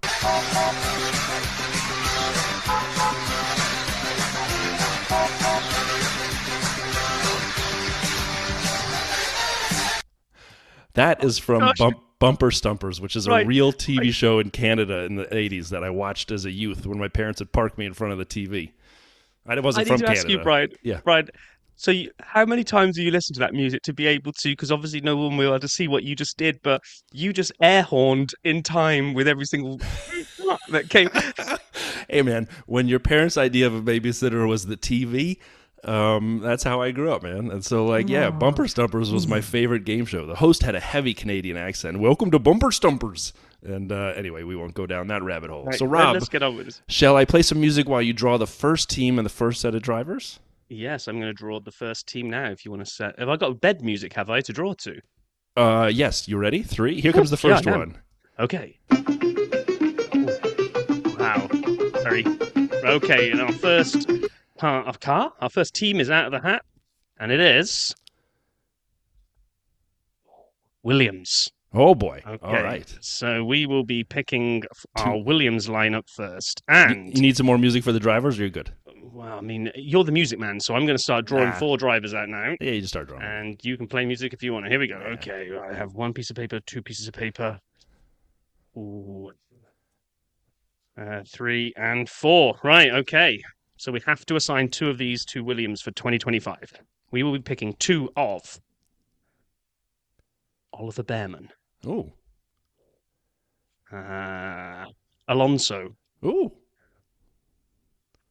That is from Gosh. Bump, Bumper Stumpers, which is a Right. real T V Right. show in Canada in the eighties that I watched as a youth when my parents would park me in front of the T V. I I wasn't need from to Canada. ask you, Brian. Yeah. Brian, so you, how many times do you listen to that music to be able to? Because obviously no one will be able to see what you just did, but you just air horned in time with every single that came. Hey, man, when your parents' idea of a babysitter was the T V, um, that's how I grew up, man. And so, like, yeah, Bumper Stumpers was my favorite game show. The host had a heavy Canadian accent. Welcome to Bumper Stumpers. And uh, anyway, we won't go down that rabbit hole. Right, so, let- Rob, let's get on with this. shall I play some music while you draw the first team and the first set of drivers? Yes, I'm going to draw the first team now. If you want to set, have I got bed music? Have I to draw to? Uh, yes, you ready? Three. Here comes the Yeah, first I am. one. Okay. Wow. Very. Okay, and our first part of car, our first team is out of the hat, and it is Williams. Oh boy! Okay. All right. So we will be picking our Two. Williams lineup first, You, and you need some more music for the drivers, or you're good? well, I mean, you're the music man, so I'm going to start drawing Ah. four drivers out now. Yeah, you just start drawing. And you can play music if you want. Here we go. Yeah. Okay, I have one piece of paper, two pieces of paper. Ooh. Uh, three and four. Right, okay. So we have to assign two of these to Williams for twenty twenty-five. We will be picking two of Oliver Behrman, Oh, uh, Alonso, oh,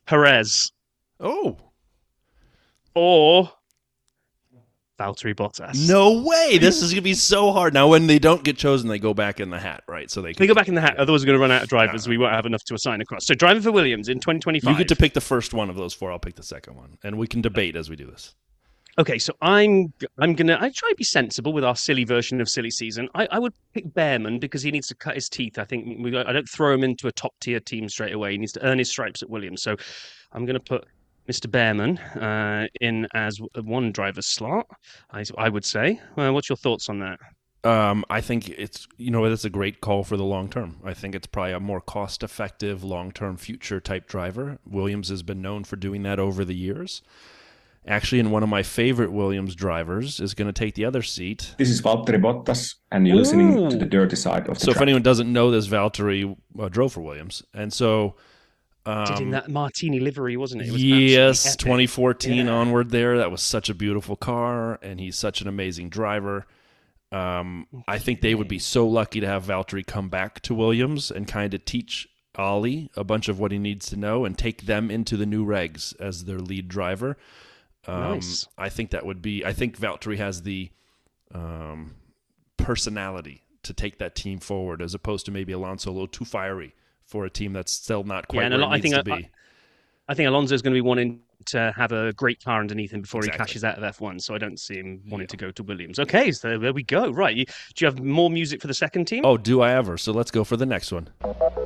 Perez Oh, or Valtteri Bottas. no way! This is gonna be so hard. Now, when they don't get chosen, they go back in the hat, right? So they can, They go back in the hat. Otherwise, we're going to run out of drivers. We won't have enough to assign across. So, driver for Williams in twenty twenty-five. You get to pick the first one of those four. I'll pick the second one, and we can debate as we do this. Okay, so I'm I'm gonna I try to be sensible with our silly version of silly season. I, I would pick Behrman because he needs to cut his teeth. I think we I don't throw him into a top tier team straight away. He needs to earn his stripes at Williams. So I'm gonna put Mister Behrman uh, in as one driver's slot. I, I would say. Uh, what's your thoughts on that? Um, I think it's you know that's a great call for the long term. I think it's probably a more cost effective, long term future type driver. Williams has been known for doing that over the years. Actually, and one of my favorite Williams drivers is going to take the other seat. This is Valtteri Bottas, and you're listening to the dirty side of the So track. if anyone doesn't know this, Valtteri uh, drove for Williams. And so... Um, Did in that Martini livery, wasn't it? It was yes, absolutely twenty fourteen Yeah. onward there. That was such a beautiful car, and he's such an amazing driver. Um, I think they would be so lucky to have Valtteri come back to Williams and kind of teach Ollie a bunch of what he needs to know and take them into the new regs as their lead driver. Um, Nice. I think that would be. I think Valtteri has the um, personality to take that team forward, as opposed to maybe Alonso a little too fiery for a team that's still not quite Yeah, and a where lot- it I needs think to I- be. I think Alonso's going to be wanting to have a great car underneath him before Exactly. he cashes out of F one, so I don't see him wanting to go to Williams. Okay, so there we go. Right, you, do you have more music for the second team? Oh, do I ever? So let's go for the next one.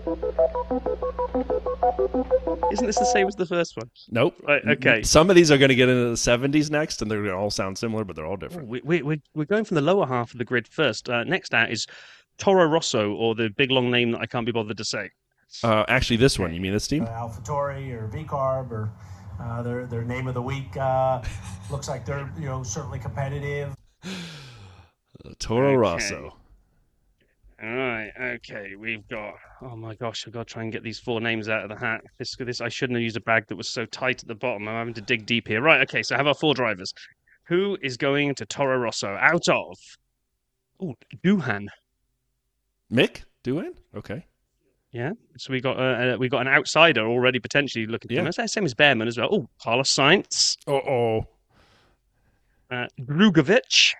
Isn't this the same as the first one? Nope. Right, okay. Some of these are going to get into the seventies next, and they're going to all sound similar, but they're all different. We, we, we're, we're going from the lower half of the grid first. Uh, next out is Toro Rosso, or the big long name that I can't be bothered to say. Uh, actually, this one. You mean this team? Uh, AlphaTauri or V-Carb or uh, their their name of the week uh, looks like they're you know certainly competitive. Toro Okay. Rosso. All right, okay, we've got. Oh my gosh, I've got to try and get these four names out of the hat. This, this, I shouldn't have used a bag that was so tight at the bottom. I'm having to dig deep here. Right, okay, so I have our four drivers. Who is going to Toro Rosso out of? Oh, Duhan. Mick? Doohan? Okay. Yeah, so we got uh, uh, we got an outsider already potentially looking to Yeah. come. That's the same as Behrman as well. Oh, Carlos Sainz, Uh-oh. uh, Drugovic,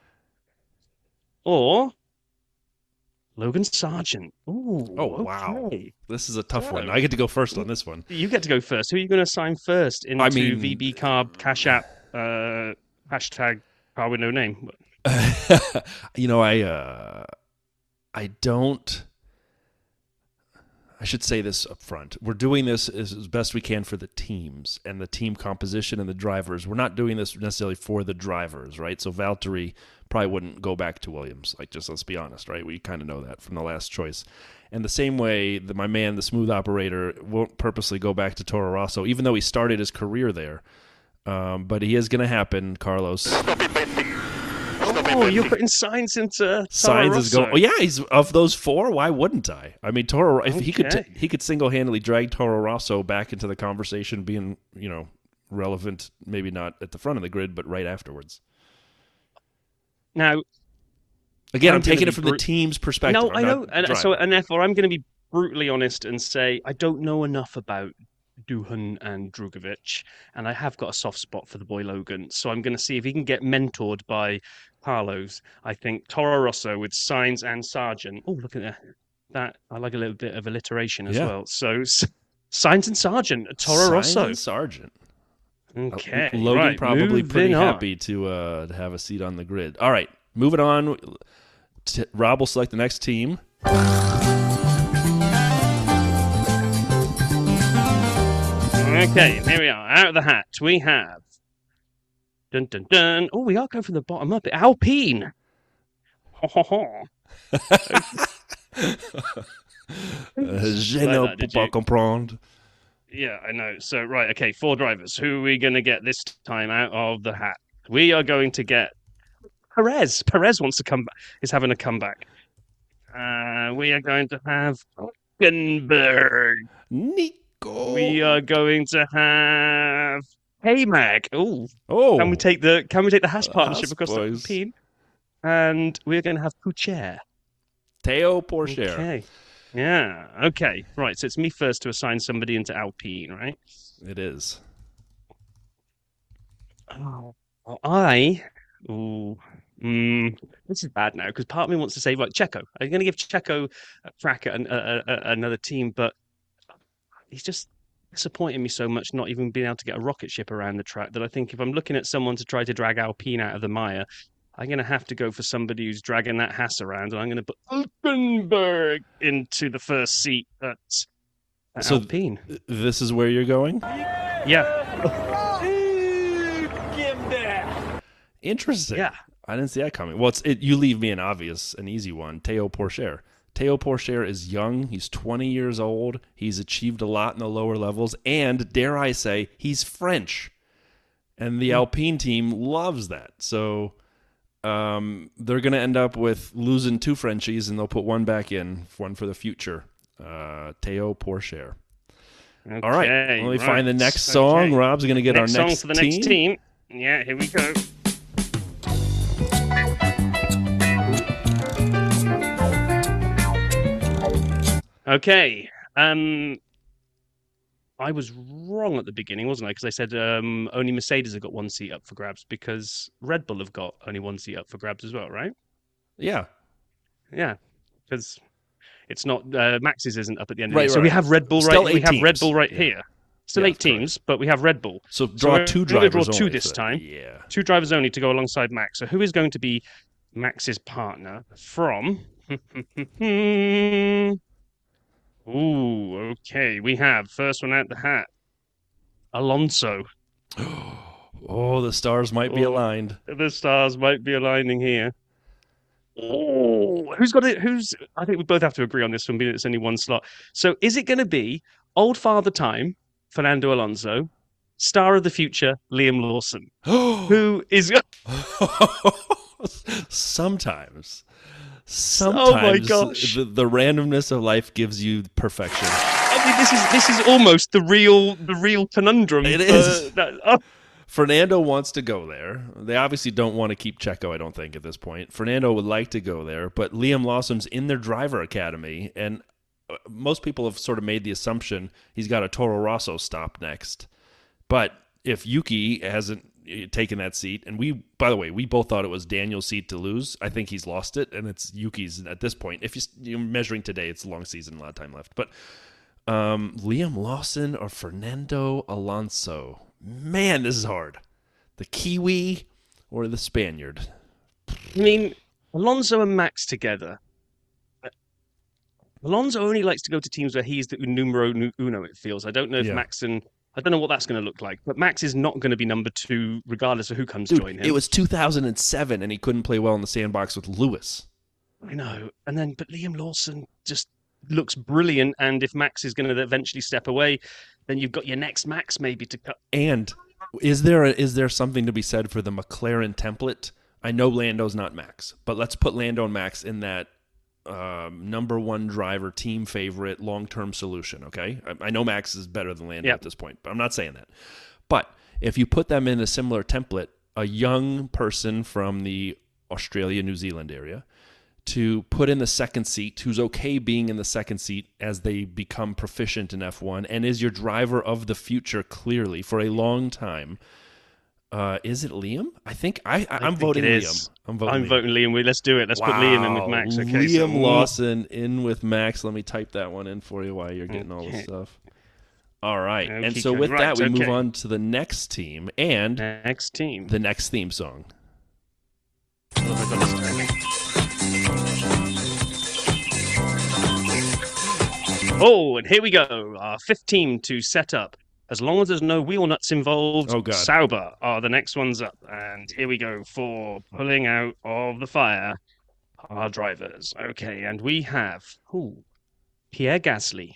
or Logan Sargent. Ooh, Oh, wow. okay. This is a tough So- one. I get to go first on this one. You get to go first. Who are you going to assign first into I mean- V B Carb Cash App uh, hashtag car with no name? you know, I uh, I don't. I should say this up front. We're doing this as, as best we can for the teams and the team composition and the drivers. We're not doing this necessarily for the drivers, right? So Valtteri probably wouldn't go back to Williams. Like, just let's be honest, right? We kind of know that from the last choice. And the same way that my man, the smooth operator, won't purposely go back to Toro Rosso, even though he started his career there. Um, but he is going to happen, Carlos. Oh, you're putting Sainz into Toro Signs is going. Rosso. Oh yeah, he's of those four. Why wouldn't I? I mean, Toro. If he could, t- Okay. he could single handedly drag Toro Rosso back into the conversation, being you know relevant. Maybe not at the front of the grid, but right afterwards. Now, Again, I'm I'm, taking gonna it be from bru- the team's perspective. no, I'm I not know, and driving. so and therefore I'm going to be brutally honest and say I don't know enough about Duhan and Drugovic, and I have got a soft spot for the boy Logan. So I'm going to see if he can get mentored by Carlos. I think Toro Rosso with Sainz and Sargent. Oh, look at that! That I like a little bit of alliteration as Yeah. well. So S- Sainz and Sargent, Toro Sainz Rosso. and Sargent. Okay, Uh, Logan right, probably moving pretty on. happy to uh, to have a seat on the grid. All right, moving on. T- Rob will select the next team. Okay, here we are. Out of the hat, we have. Dun dun dun. Oh, we are going from the bottom up. Alpine. Ho ho ho. Uh, je Like ne that, peux did pas you? comprendre. Yeah, I know. So, right, okay, four drivers. Who are we going to get this time out of the hat? We are going to get Perez. Perez wants to come back, is having a comeback. Uh, we are going to have Hulkenberg. Nico. We are going to have K-Mag. Ooh. Oh, Can we take the Can we take the Haas The partnership Haas across boys. the Alpine? And we're going to have Poucher. Theo Porcher. Okay. Yeah. Okay. Right. So it's me first to assign somebody into Alpine, right? It is. Oh, well, I. Ooh, mm, this is bad now because part of me wants to say, like, Checo. I'm going to give Checo a crack at an, a, a, another team, but he's just disappointing me so much not even being able to get a rocket ship around the track that I think if I'm looking at someone to try to drag Alpine out of the mire, I'm going to have to go for somebody who's dragging that Haas around, and I'm going to put Hulkenberg into the first seat at, at So Alpine. th- this is where you're going? Yeah. Interesting. Yeah. I didn't see that coming. Well, it's, it, you leave me an obvious, an easy one. Théo Pourchaire. Théo Pourchaire is young. He's twenty years old. He's achieved a lot in the lower levels. And, dare I say, he's French. And the Alpine team loves that. So um, they're going to end up with losing two Frenchies, and they'll put one back in, one for the future. Uh, Théo Pourchaire. Okay, All right. Let me right. find the next song. Okay. Rob's going to get next our next song for the team. next team. Yeah, here we go. Okay. Um, I was wrong at the beginning, wasn't I? Because I said um, only Mercedes have got one seat up for grabs because Red Bull have got only one seat up for grabs as well, right? Yeah. Yeah, because it's not uh, Max's isn't up at the end of Right, the year. So right. we have Red Bull Still right. We eight have Red teams. Bull right Yeah. here. Still Yeah, eight teams, but we have Red Bull. So So draw we're two gonna drivers draw two only this for that. time. Yeah. Two drivers only to go alongside Max. So who is going to be Max's partner from? Ooh, okay. We have first one out the hat. Alonso. Oh, the stars might be Oh. aligned. The stars might be aligning here. Oh, who's got it? Who's? I think we both have to agree on this one, being it's only one slot. So, is it going to be old father time, Fernando Alonso, star of the future, Liam Lawson, who is? Sometimes, Oh my sometimes gosh. the, the randomness of life gives you perfection. I mean, this is this is almost the real the real conundrum. It for is. that- oh, Fernando wants to go there. They obviously don't want to keep Checo, I don't think, at this point. Fernando would like to go there, but Liam Lawson's in their driver academy, and uh, most people have sort of made the assumption he's got a Toro Rosso stop next. But if Yuki hasn't uh, taken that seat, and we, by the way, we both thought it was Daniel's seat to lose. I think he's lost it, and it's Yuki's at this point. If you're measuring today, it's a long season, a lot of time left. But um, Liam Lawson or Fernando Alonso? Man, this is hard. The Kiwi or the Spaniard? I mean, Alonso and Max together. Alonso only likes to go to teams where he's the numero uno, it feels. I don't know if Yeah. Max and... I don't know what that's going to look like, but Max is not going to be number two regardless of who comes Dude, join him. it was two thousand seven, and he couldn't play well in the sandbox with Lewis. I know. And then, but Liam Lawson just looks brilliant, and if Max is going to eventually step away, then you've got your next Max maybe to cut. And is there a, is there something to be said for the McLaren template? I know Lando's not Max, but let's put Lando and Max in that um, number one driver, team favorite, long-term solution, okay? I, I know Max is better than Lando Yep. at this point, but I'm not saying that. But if you put them in a similar template, a young person from the Australia, New Zealand area, to put in the second seat, who's okay being in the second seat as they become proficient in F one, and is your driver of the future clearly for a long time. Uh, is it Liam? I think I, I, I I'm think voting it Liam. is. I'm voting. I'm Liam. voting Liam. We- Let's do it. Let's put Liam in with Wow. Max. Okay, Liam so- Lawson in with Max. Let me type that one in for you while you're getting all the Okay. stuff. All right. and Okay, so with right, that, we move okay. on to the next team and Next team. the next theme song. What have I got this time? Oh, and here we go. Our fifth team to set up. As long as there's no wheel nuts involved, Oh, God. Sauber are the next ones up. And here we go for pulling out of the fire our drivers. Okay, and we have ooh, Pierre Gasly,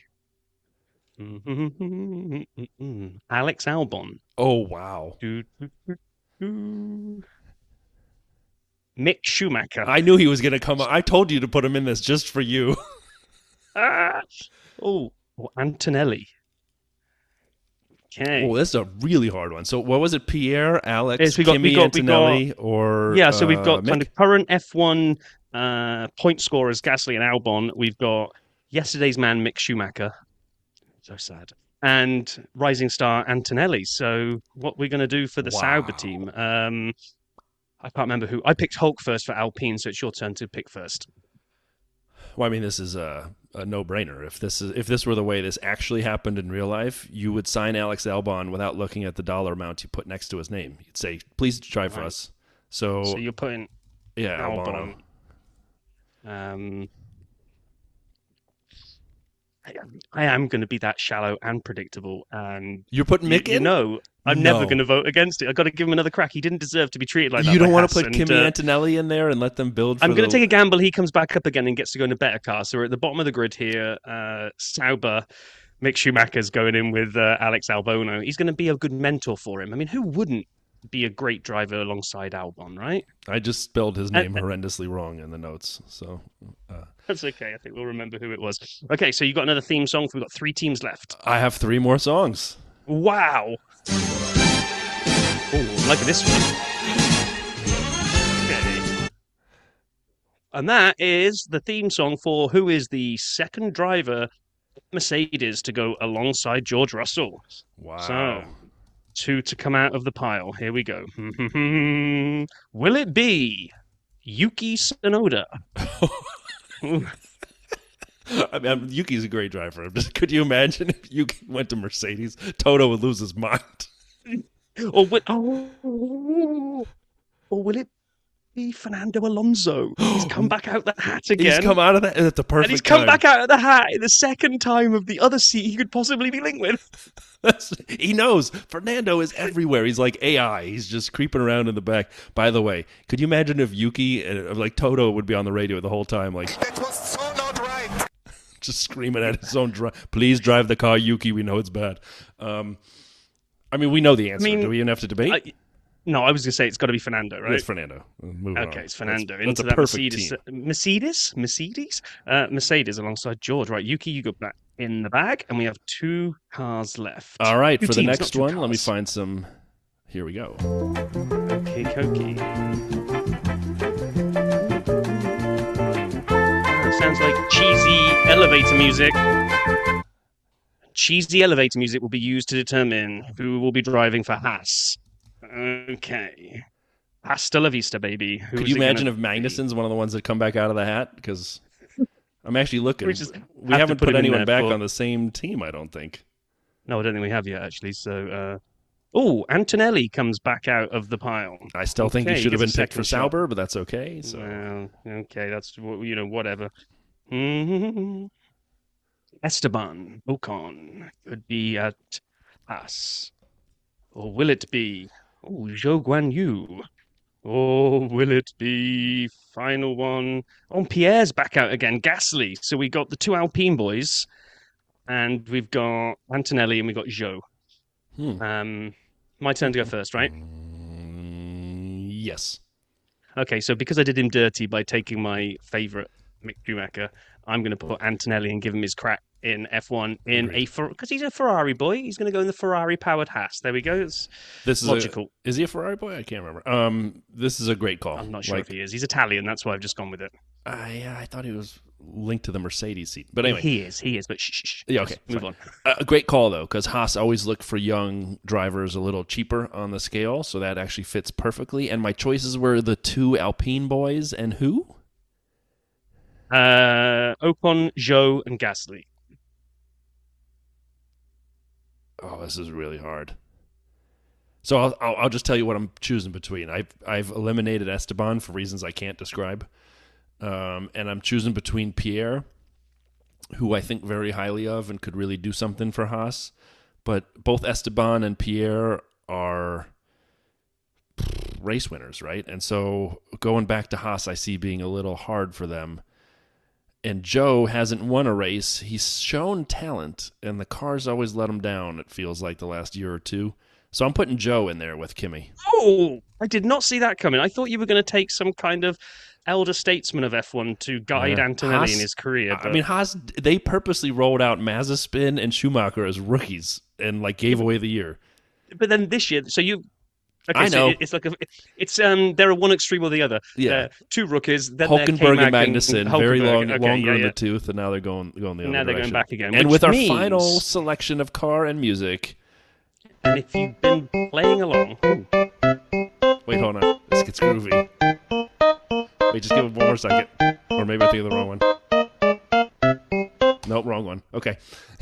Alex Albon, Oh, wow. Do, do, do, do. Mick Schumacher. I knew he was going to come. I told you to put him in this just for you. Ah! Oh, oh, Antonelli. Okay. Oh, this is a really hard one. So what was it? Pierre, Alex, Yes, we got- Kimi we got- we Antonelli, or yeah, so we've uh, got Mick? kind of current F one uh, point scorers, Gasly and Albon. We've got yesterday's man, Mick Schumacher. So sad. and rising star Antonelli. So what we're going to do for the Wow. Sauber team? Um, I can't remember who. I picked Hulk first for Alpine, so it's your turn to pick first. Well, I mean, this is a, a no-brainer. If this is if this were the way this actually happened in real life, you would sign Alex Albon without looking at the dollar amount you put next to his name. You'd say, "Please drive for Right. us." So, So you're putting yeah, Albon. Albon. Um, I am, I am going to be that shallow and predictable, and You're putting you, Mick you in? know I'm No. never going to vote against it. I've got to give him another crack. He didn't deserve to be treated like that. You don't want want to put Kimi Antonelli in there and let them build. For I'm going the... to take a gamble. He comes back up again and gets to go in a better car. So we're at the bottom of the grid here. Uh, Sauber, Mick Schumacher's going in with uh, Alex Albon. He's going to be a good mentor for him. I mean, who wouldn't be a great driver alongside Albon, right? I just spelled his name Uh, horrendously wrong in the notes. So, uh, That's okay. I think we'll remember who it was. Okay, so you got another theme song. We've got three teams left. I have three more songs. Wow. Oh, look at this one. Okay. And that is the theme song for who is the second driver Mercedes to go alongside George Russell. Wow. So, two to come out of the pile. Here we go. Will it be Yuki Tsunoda? I mean, Yuki's a great driver. Could you imagine if Yuki went to Mercedes? Toto would lose his mind. Or will, oh, or will it be Fernando Alonso? He's come back out the hat again. He's come out of that at the perfect and he's come time. back out of the hat in the second time of the other seat he could possibly be linked with. That's, he knows. Fernando is everywhere. He's like A I. He's just creeping around in the back. By the way, could you imagine if Yuki, uh, like Toto, would be on the radio the whole time, like That was so not right. just screaming at his own drive. Please drive the car, Yuki. We know it's bad. Um, I mean, we know the answer. I mean, Do we even have to debate? I, no, I was going to say it's got to be Fernando, right? It's Fernando. Moving Okay, on. it's Fernando. That's, Into that's a that perfect Mercedes, team. Mercedes, Mercedes, uh, Mercedes alongside George. Right, Yuki, you go back in the bag, and we have two cars left. All right, Two for the teams, not next two one, let me cars. find some. Here we go. Okay, Koki. That sounds like cheesy elevator music. Cheesy elevator music will be used to determine who will be driving for Haas. Okay. Hasta la vista, baby. Who Could is you it gonna imagine if be? Magnussen's one of the ones that come back out of the hat? Because I'm actually looking. We just We have to haven't put put him in anyone there back for- on the same team, I don't think. No, I don't think we have yet, actually. So, uh... oh, Antonelli comes back out of the pile. I still think Okay, he should have gets been a picked for second shot. Sauber, but that's okay. So Well, okay, that's, you know, whatever. Mhm. Esteban Ocon could be at Haas. Or will it be oh, Zhou Guan Yu? Or will it be final one? Oh, Pierre's back out again. Gasly. So we got the two Alpine boys, and we've got Antonelli, and we've got Zhou. Hmm. Um, my turn to go first, right? Mm, yes. Okay, so because I did him dirty by taking my favourite Mick Schumacher, I'm going to put Antonelli and give him his crack in F one in Agreed. a because he's a Ferrari boy. He's going to go in the Ferrari-powered Haas. There we go. It's This is logical. A, is he a Ferrari boy? I can't remember. Um, this is a great call. I'm not sure Like, if he is. He's Italian. That's why I've just gone with it. I, I thought he was linked to the Mercedes seat, but anyway, He is. He is. But shh, shh, shh. Yeah, okay, Move fine. on. a great call though, because Haas always looked for young drivers a little cheaper on the scale, so that actually fits perfectly. And my choices were the two Alpine boys and who? Uh, Ocon, Zhou, and Gasly. Oh, this is really hard. So I'll, I'll I'll just tell you what I'm choosing between. I've I've eliminated Esteban for reasons I can't describe, um, and I'm choosing between Pierre, who I think very highly of and could really do something for Haas, but both Esteban and Pierre are race winners, right? And so going back to Haas, I see being a little hard for them. And Joe hasn't won a race. He's shown talent, and the cars always let him down, it feels like, the last year or two. So I'm putting Joe in there with Kimi. Oh, I did not see that coming. I thought you were going to take some kind of elder statesman of F one to guide Yeah. Antonelli Haas- in his career. I But mean, Haas, they purposely rolled out Mazepin and Schumacher as rookies and, like, gave away the year. but then this year, so you Okay, I so know. it's like a, it's um, they're one extreme or the other. Yeah. They're two rookies. Then Hulkenberg they're and K-Mag Magnussen, very Hulkenberg. long, Okay, longer yeah, in yeah. the tooth, and now they're going going the other Now they're direction. going back again. And which with our means, final selection of car and music. and if you've been playing along, ooh, Wait, hold on. This gets groovy. Wait, just give it one more second. Or maybe I think of the wrong one. Nope, wrong one. Okay.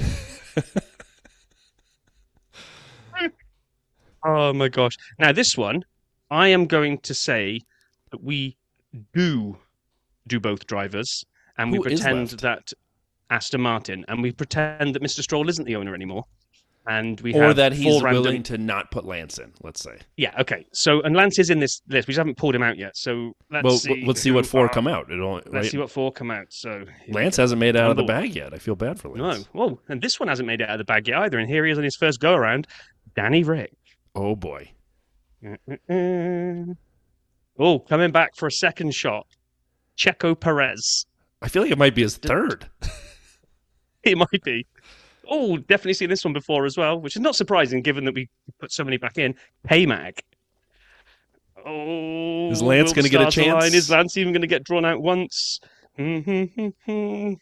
oh my gosh! Now this one, I am going to say that we do do both drivers, and we Who is pretend left? that Aston Martin, and we pretend that Mister Stroll isn't the owner anymore, and we Or have that he's four random... willing to not put Lance in, let's say. Yeah, okay. So, and Lance is in this list. We just haven't pulled him out yet. So let's Well, see. let's see who what four are- come out. It only, Let's right? see what four come out. So here Lance we go. hasn't made it out of the Number one. bag yet. I feel bad for No. Lance. Whoa. And this one hasn't made it out of the bag yet either. And here he is on his first go around. Danny Rick. Oh, boy. Mm-mm-mm. Oh, coming back for a second shot. Checo Perez. I feel like it might be his third. It might be. Oh, definitely seen this one before as well, which is not surprising given that we put so many back in. K-Mag. Oh, Is Lance will the gonna get a stars align? chance? Is Lance even going to get drawn out once? Mm-hmm.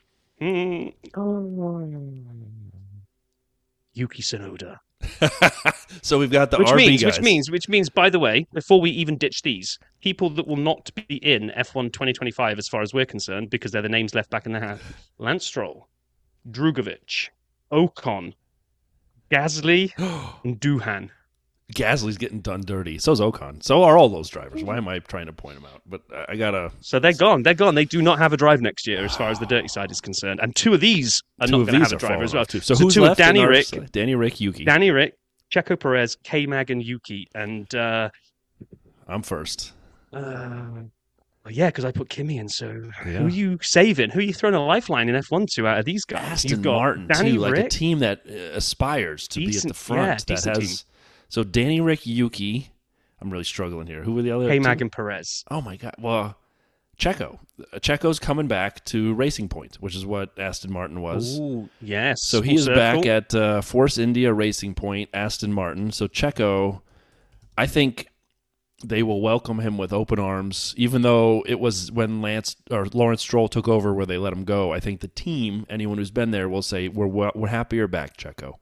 Yuki Tsunoda. So we've got the Which R B means, guys. which means, which means, by the way, before we even ditch these, people that will not be in F one twenty twenty-five as far as we're concerned, because they're the names left back in the hat, Lance Stroll, Drugovich, Ocon, Gasly, and Duhan. Gasly's getting done dirty. So's Ocon. So are all those drivers. Why am I trying to point them out? But I- I gotta. So they're gone. They're gone. They do not have a drive next year as far as the dirty side is concerned. And two of these are Two not of going to these have a are driver falling as well. off too. So, So who's two of left? in Danny our Rick- side? Danny Rick, Yuki. Danny Rick, Checo Perez, K-Mag, and Yuki. And uh, I'm first. uh, well, yeah, because I put Kimmy in. So Yeah. who are you saving? Who are you throwing a lifeline in F one to out of these guys? Aston You've got Martin Danny too, like a Rick. team that uh, aspires to be at Decent- the front. yeah, that decent has. team. So Danny Rick, Yuki. I'm really struggling here. Who were the other? K-Mag two? and Perez. Oh my god. Well, Checo. Uh, Checo's coming back to Racing Point, which is what Aston Martin was. Ooh, yes. So he Full is back circle. at uh, Force India Racing Point, Aston Martin. So Checo, I think they will welcome him with open arms, even though it was when Lance or Lawrence Stroll took over where they let him go. I think the team, anyone who's been there, will say we're well, we're happy you're back, Checo.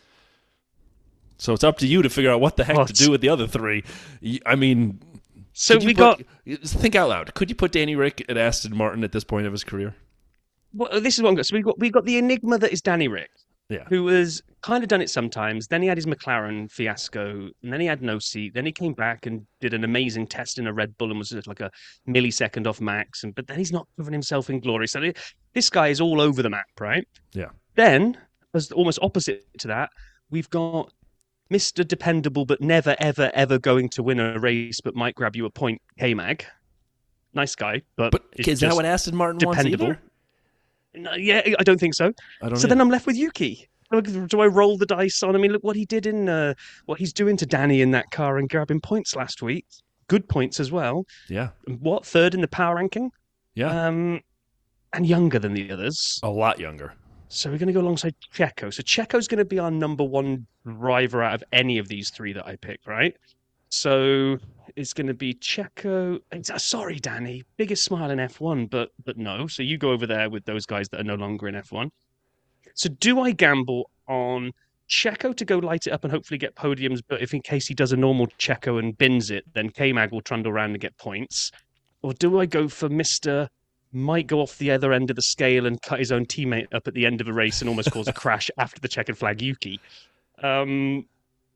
So it's up to you to figure out what the heck Well, to do with the other three. Y- I mean, So could you we put- got. think out loud. Could you put Danny Rick at Aston Martin at this point of his career? Well, this is what I'm got. So we got we got the enigma that is Danny Rick. Yeah. Who has kind of done it sometimes. Then he had his McLaren fiasco, and then he had no seat. Then he came back and did an amazing test in a Red Bull and was just like a millisecond off Max. And but then he's not covered himself in glory. So this guy is all over the map, right? Yeah. Then, as almost opposite to that, we've got Mister Dependable, but never, ever, ever going to win a race, but might grab you a point. K-Mag, nice guy, but But it's is that just what Aston Martin dependable. wants either? No, yeah, I don't think so. I don't So know. then I'm left with Yuki. Look, do I roll the dice on? I mean, look what he did in, uh, what he's doing to Danny in that car and grabbing points last week. Good points as well. Yeah. What, third in the power ranking? Yeah. Um, and younger than the others. A lot younger. So we're going to go alongside Checo. So Checo's going to be our number one driver out of any of these three that I pick, right? So it's going to be Checo. It's, uh, sorry, Danny. Biggest smile in F one, but but no. So you go over there with those guys that are no longer in F one. So do I gamble on Checo to go light it up and hopefully get podiums, but if in case he does a normal Checo and bins it, then K-Mag will trundle around and get points? Or do I go for Mister might go off the other end of the scale and cut his own teammate up at the end of a race and almost cause a crash after the checkered flag Yuki? Um,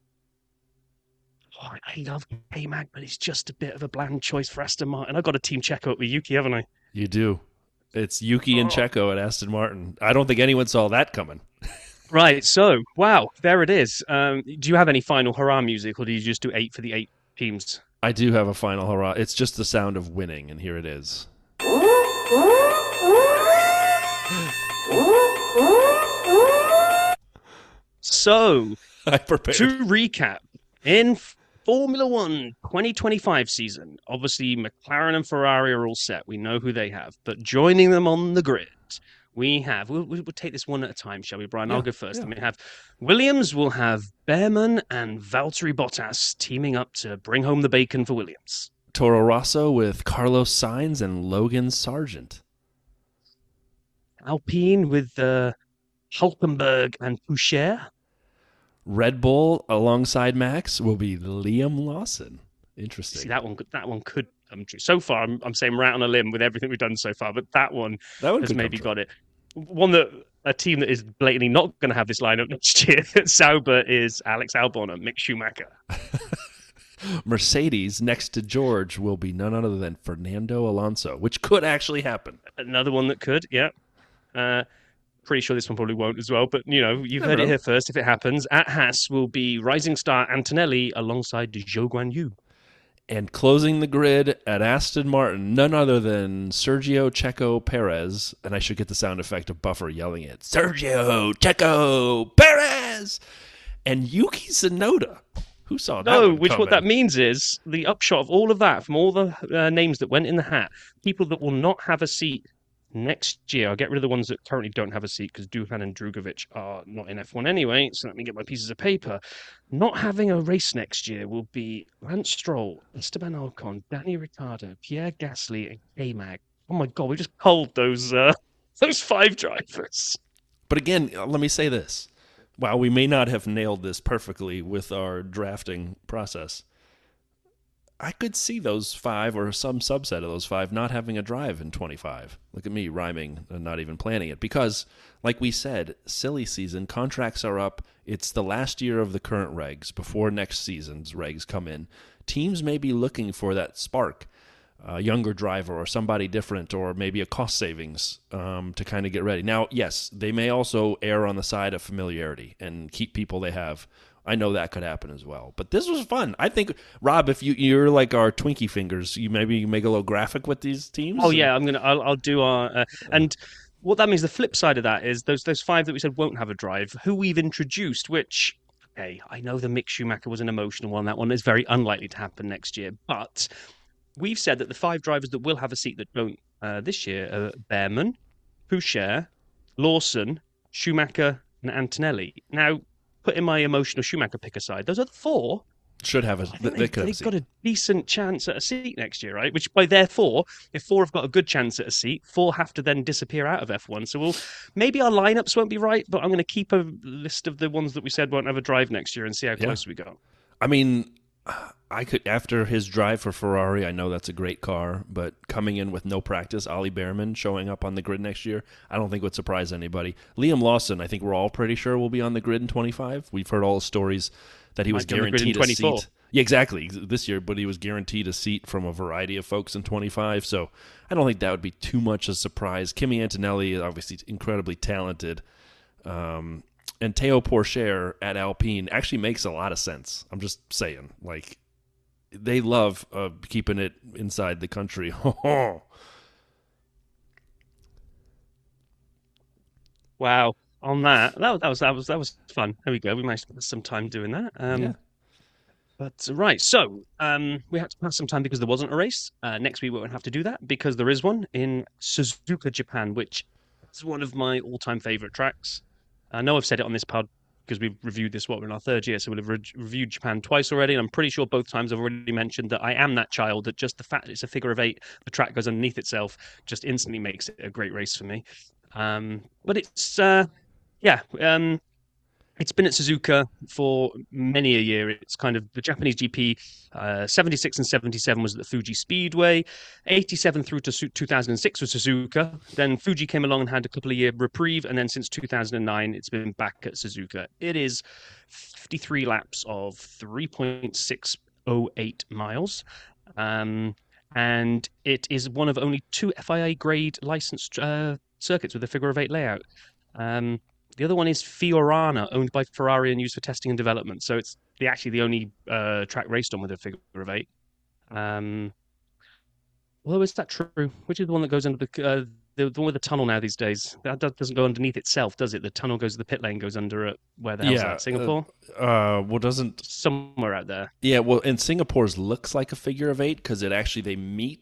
oh, I love K-Mag, but it's just a bit of a bland choice for Aston Martin. I've got a team Checo up with Yuki, haven't I? You do. It's Yuki and Oh. Checo at Aston Martin. I don't think anyone saw that coming. Right, so, wow, there it is. Um, do you have any final hurrah music, or do you just do eight for the eight teams? I do have a final hurrah. It's just the sound of winning, and here it is. So, I prepared. to recap, in Formula One twenty twenty-five season, obviously McLaren and Ferrari are all set. We know who they have. But joining them on the grid, we have, we'll, we'll take this one at a time, shall we, Brian? Yeah, I'll go first. yeah. We have Williams, will have Behrman and Valtteri Bottas teaming up to bring home the bacon for Williams. Toro Rosso with Carlos Sainz and Logan Sargent. Alpine with uh, Hulkenberg and Poucher. Red Bull alongside Max will be Liam Lawson. Interesting. See, that one, that one could come true. So far, I'm, I'm saying we're out on a limb with everything we've done so far, but that one, that one has could maybe come got it. One that a team that is blatantly not going to have this lineup next year at Sauber is Alex Albon and Mick Schumacher. Mercedes next to George will be none other than Fernando Alonso, which could actually happen. Another one that could, yeah. Uh, pretty sure this one probably won't as well, but you know, you've Never heard know. it here first. If it happens, at Haas will be rising star Antonelli alongside Zhou Guanyu. And closing the grid at Aston Martin, none other than Sergio Checo Perez, and I should get the sound effect of Buffer yelling it, Sergio Checo Perez, and Yuki Tsunoda. Who saw that? No, one which what coming? that means is the upshot of all of that, from all the uh, names that went in the hat, people that will not have a seat next year. I'll get rid of the ones that currently don't have a seat because Duhan and Drugovic are not in F one anyway. So let me get my pieces of paper. Not having a race next year will be Lance Stroll, Esteban Ocon, Danny Ricciardo, Pierre Gasly, and K-Mag. Oh my God, we just culled those uh, those five drivers. But again, let me say this. While we may not have nailed this perfectly with our drafting process, I could see those five or some subset of those five not having a drive in twenty-five. Look at me rhyming and not even planning it. Because, like we said, silly season, contracts are up. It's the last year of the current regs before next season's regs come in. Teams may be looking for that spark, a younger driver or somebody different, or maybe a cost savings um, to kind of get ready. Now, yes, they may also err on the side of familiarity and keep people they have. I know that could happen as well. But this was fun. I think, Rob, if you, you're like our Twinkie fingers, you maybe make a little graphic with these teams? Oh, yeah, I'm gonna. I'll, I'll do our... Uh, and what that means, the flip side of that is those those five that we said won't have a drive, who we've introduced, which... Okay, I know the Mick Schumacher was an emotional one. That one is very unlikely to happen next year. But we've said that the five drivers that will have a seat that don't uh, this year are Behrman, Poucher, Lawson, Schumacher, and Antonelli. Now, putting my emotional Schumacher pick aside, those are the four. Should have a... I think They, they, they could have a they've seat. got a decent chance at a seat next year, right? Which by therefore, if four have got a good chance at a seat, four have to then disappear out of F one. So we'll maybe our lineups won't be right, but I'm going to keep a list of the ones that we said won't have a drive next year and see how Yeah. close we go. I mean, I could after his drive for Ferrari, I know that's a great car, but coming in with no practice, Ollie Behrman showing up on the grid next year, I don't think would surprise anybody. Liam Lawson, I think we're all pretty sure will be on the grid in twenty-five. We've heard all the stories that he was Might be on the grid in guaranteed a twenty-four. seat. Yeah, exactly, this year, but he was guaranteed a seat from a variety of folks in twenty-five, so I don't think that would be too much a surprise. Kimi Antonelli is obviously incredibly talented. Um, and Théo Pourchaire at Alpine actually makes a lot of sense. I'm just saying, like, they love uh, keeping it inside the country. Wow. On that, that, that was that was that was fun. There we go. We managed to spend some time doing that. Um, Yeah. But right, so um, we had to pass some time because there wasn't a race. Uh, next week we won't have to do that because there is one in Suzuka, Japan, which is one of my all-time favorite tracks. I know I've said it on this pod because we've reviewed this, what, we're in our third year, so we'll have re- reviewed Japan twice already, and I'm pretty sure both times I've already mentioned that I am that child, that just the fact that it's a figure of eight, the track goes underneath itself, just instantly makes it a great race for me. Um, but it's, uh, yeah, um, it's been at Suzuka for many a year. It's kind of the Japanese G P. Uh, seventy-six and seventy-seven was at the Fuji Speedway. eighty-seven through to two thousand six was Suzuka. Then Fuji came along and had a couple of year reprieve. And then since two thousand nine, it's been back at Suzuka. It is fifty-three laps of three point six oh eight miles. Um, and it is one of only two F I A grade licensed uh, circuits with a figure of eight layout. Um, The other one is Fiorana, owned by Ferrari and used for testing and development. So it's the, actually the only uh, track raced on with a figure of eight. Um, although, is that true? Which is the one that goes under the, uh, the the one with the tunnel now these days? That doesn't go underneath itself, does it? The tunnel goes, the pit lane goes under it. Where the hell's Yeah, that? Singapore? Uh, uh, well, doesn't... Somewhere out there. Yeah, well, and Singapore's looks like a figure of eight because it actually, they meet,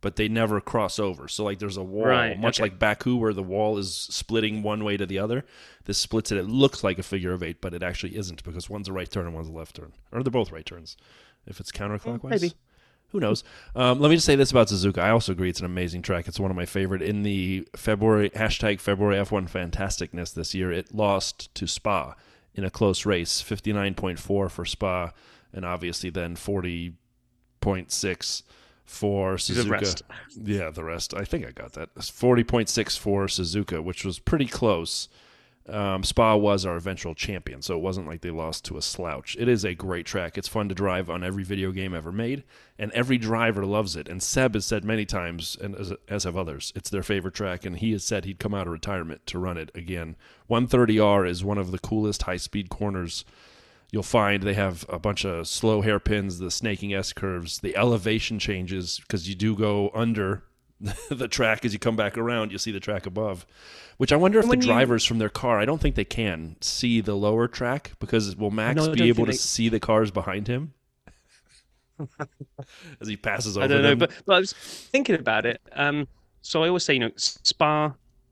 but they never cross over. So like there's a wall, Right, much okay. like Baku, where the wall is splitting one way to the other. This splits it. It looks like a figure of eight, but it actually isn't because one's a right turn and one's a left turn, or they're both right turns. If it's counterclockwise, Maybe. Who knows? Um, let me just say this about Suzuka. I also agree it's an amazing track. It's one of my favorite. In the February hashtag February F one Fantasticness this year, it lost to Spa in a close race, fifty-nine point four for Spa, and obviously then forty point six for Suzuka. The rest. Yeah, the rest. I think I got that. It's forty point six for Suzuka, which was pretty close. Um, Spa was our eventual champion, so it wasn't like they lost to a slouch. It is a great track. It's fun to drive on every video game ever made, and every driver loves it. And Seb has said many times, and as, as have others, it's their favorite track, and he has said he'd come out of retirement to run it again. one thirty R is one of the coolest high-speed corners you'll find. They have a bunch of slow hairpins, the snaking S-curves, the elevation changes, because you do go under the track as you come back around. You'll see the track above, which I wonder if the When you- drivers from their car, I don't think they can see the lower track, because will Max No, I be don't able to think they- see the cars behind him as he passes over I don't know, them? but, but I was thinking about it. Um, so I always say, you know, Spa,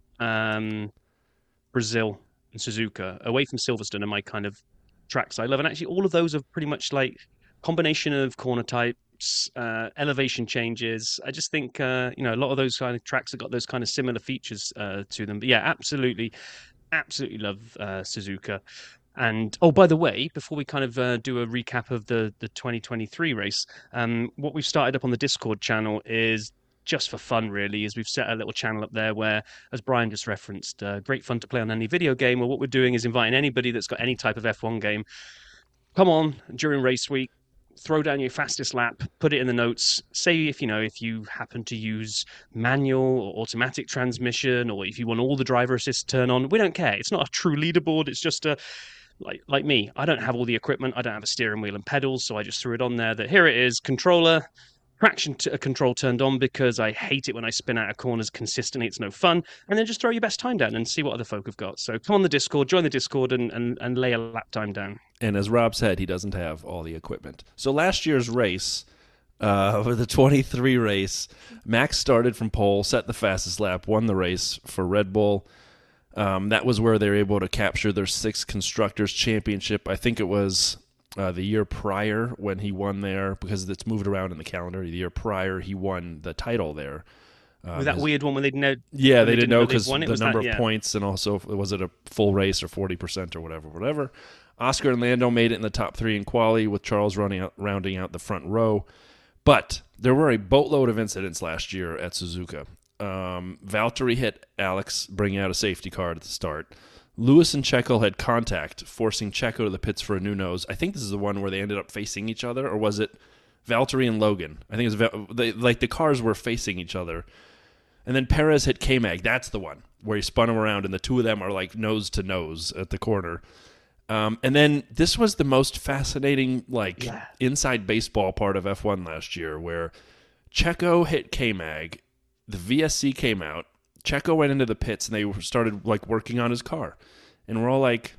um, Brazil, and Suzuka, away from Silverstone, are my kind of tracks I love. And actually, all of those are pretty much like combination of corner types, uh, elevation changes. I just think, uh, you know, a lot of those kind of tracks have got those kind of similar features uh, to them. But yeah, absolutely, absolutely love uh, Suzuka. And oh, by the way, before we kind of uh, do a recap of the the twenty twenty-three race, um, what we've started up on the Discord channel is just for fun, really, is we've set a little channel up there where, as Brian just referenced, uh, great fun to play on any video game. Well, what we're doing is inviting anybody that's got any type of F one game, come on during race week, throw down your fastest lap, put it in the notes. Say if you know if you happen to use manual or automatic transmission, or if you want all the driver assist to turn on. We don't care. It's not a true leaderboard. It's just a like like me. I don't have all the equipment. I don't have a steering wheel and pedals, so I just threw it on there. That here it is, controller. Traction t- control turned on because I hate it when I spin out of corners consistently. It's no fun. And then just throw your best time down and see what other folk have got. So come on the Discord, join the Discord, and, and, and lay a lap time down. And as Rob said, he doesn't have all the equipment. So last year's race, uh, for the twenty-three race, Max started from pole, set the fastest lap, won the race for Red Bull. Um, that was where they were able to capture their sixth Constructors' Championship. I think it was uh, the year prior when he won there, because it's moved around in the calendar. The year prior, he won the title there. Um, Was that his- weird one when they didn't know? Yeah, when they, didn't know they'd because won it? the Was number that- of yeah. points, and also was it a full race or forty percent or whatever, whatever. Oscar and Lando made it in the top three in quali, with Charles running out, rounding out the front row. But there were a boatload of incidents last year at Suzuka. Um, Valtteri hit Alex, bringing out a safety car at the start. Lewis and Checo had contact, forcing Checo to the pits for a new nose. I think this is the one where they ended up facing each other, or was it Valtteri and Logan? I think it was Val- they, like the cars were facing each other. And then Perez hit K-Mag. That's the one where he spun him around, and the two of them are like nose to nose at the corner. Um, and then this was the most fascinating, like, Yeah. inside baseball part of F one last year, where Checo hit K-Mag, the V S C came out, Checo went into the pits, and they started, like, working on his car. And we're all like,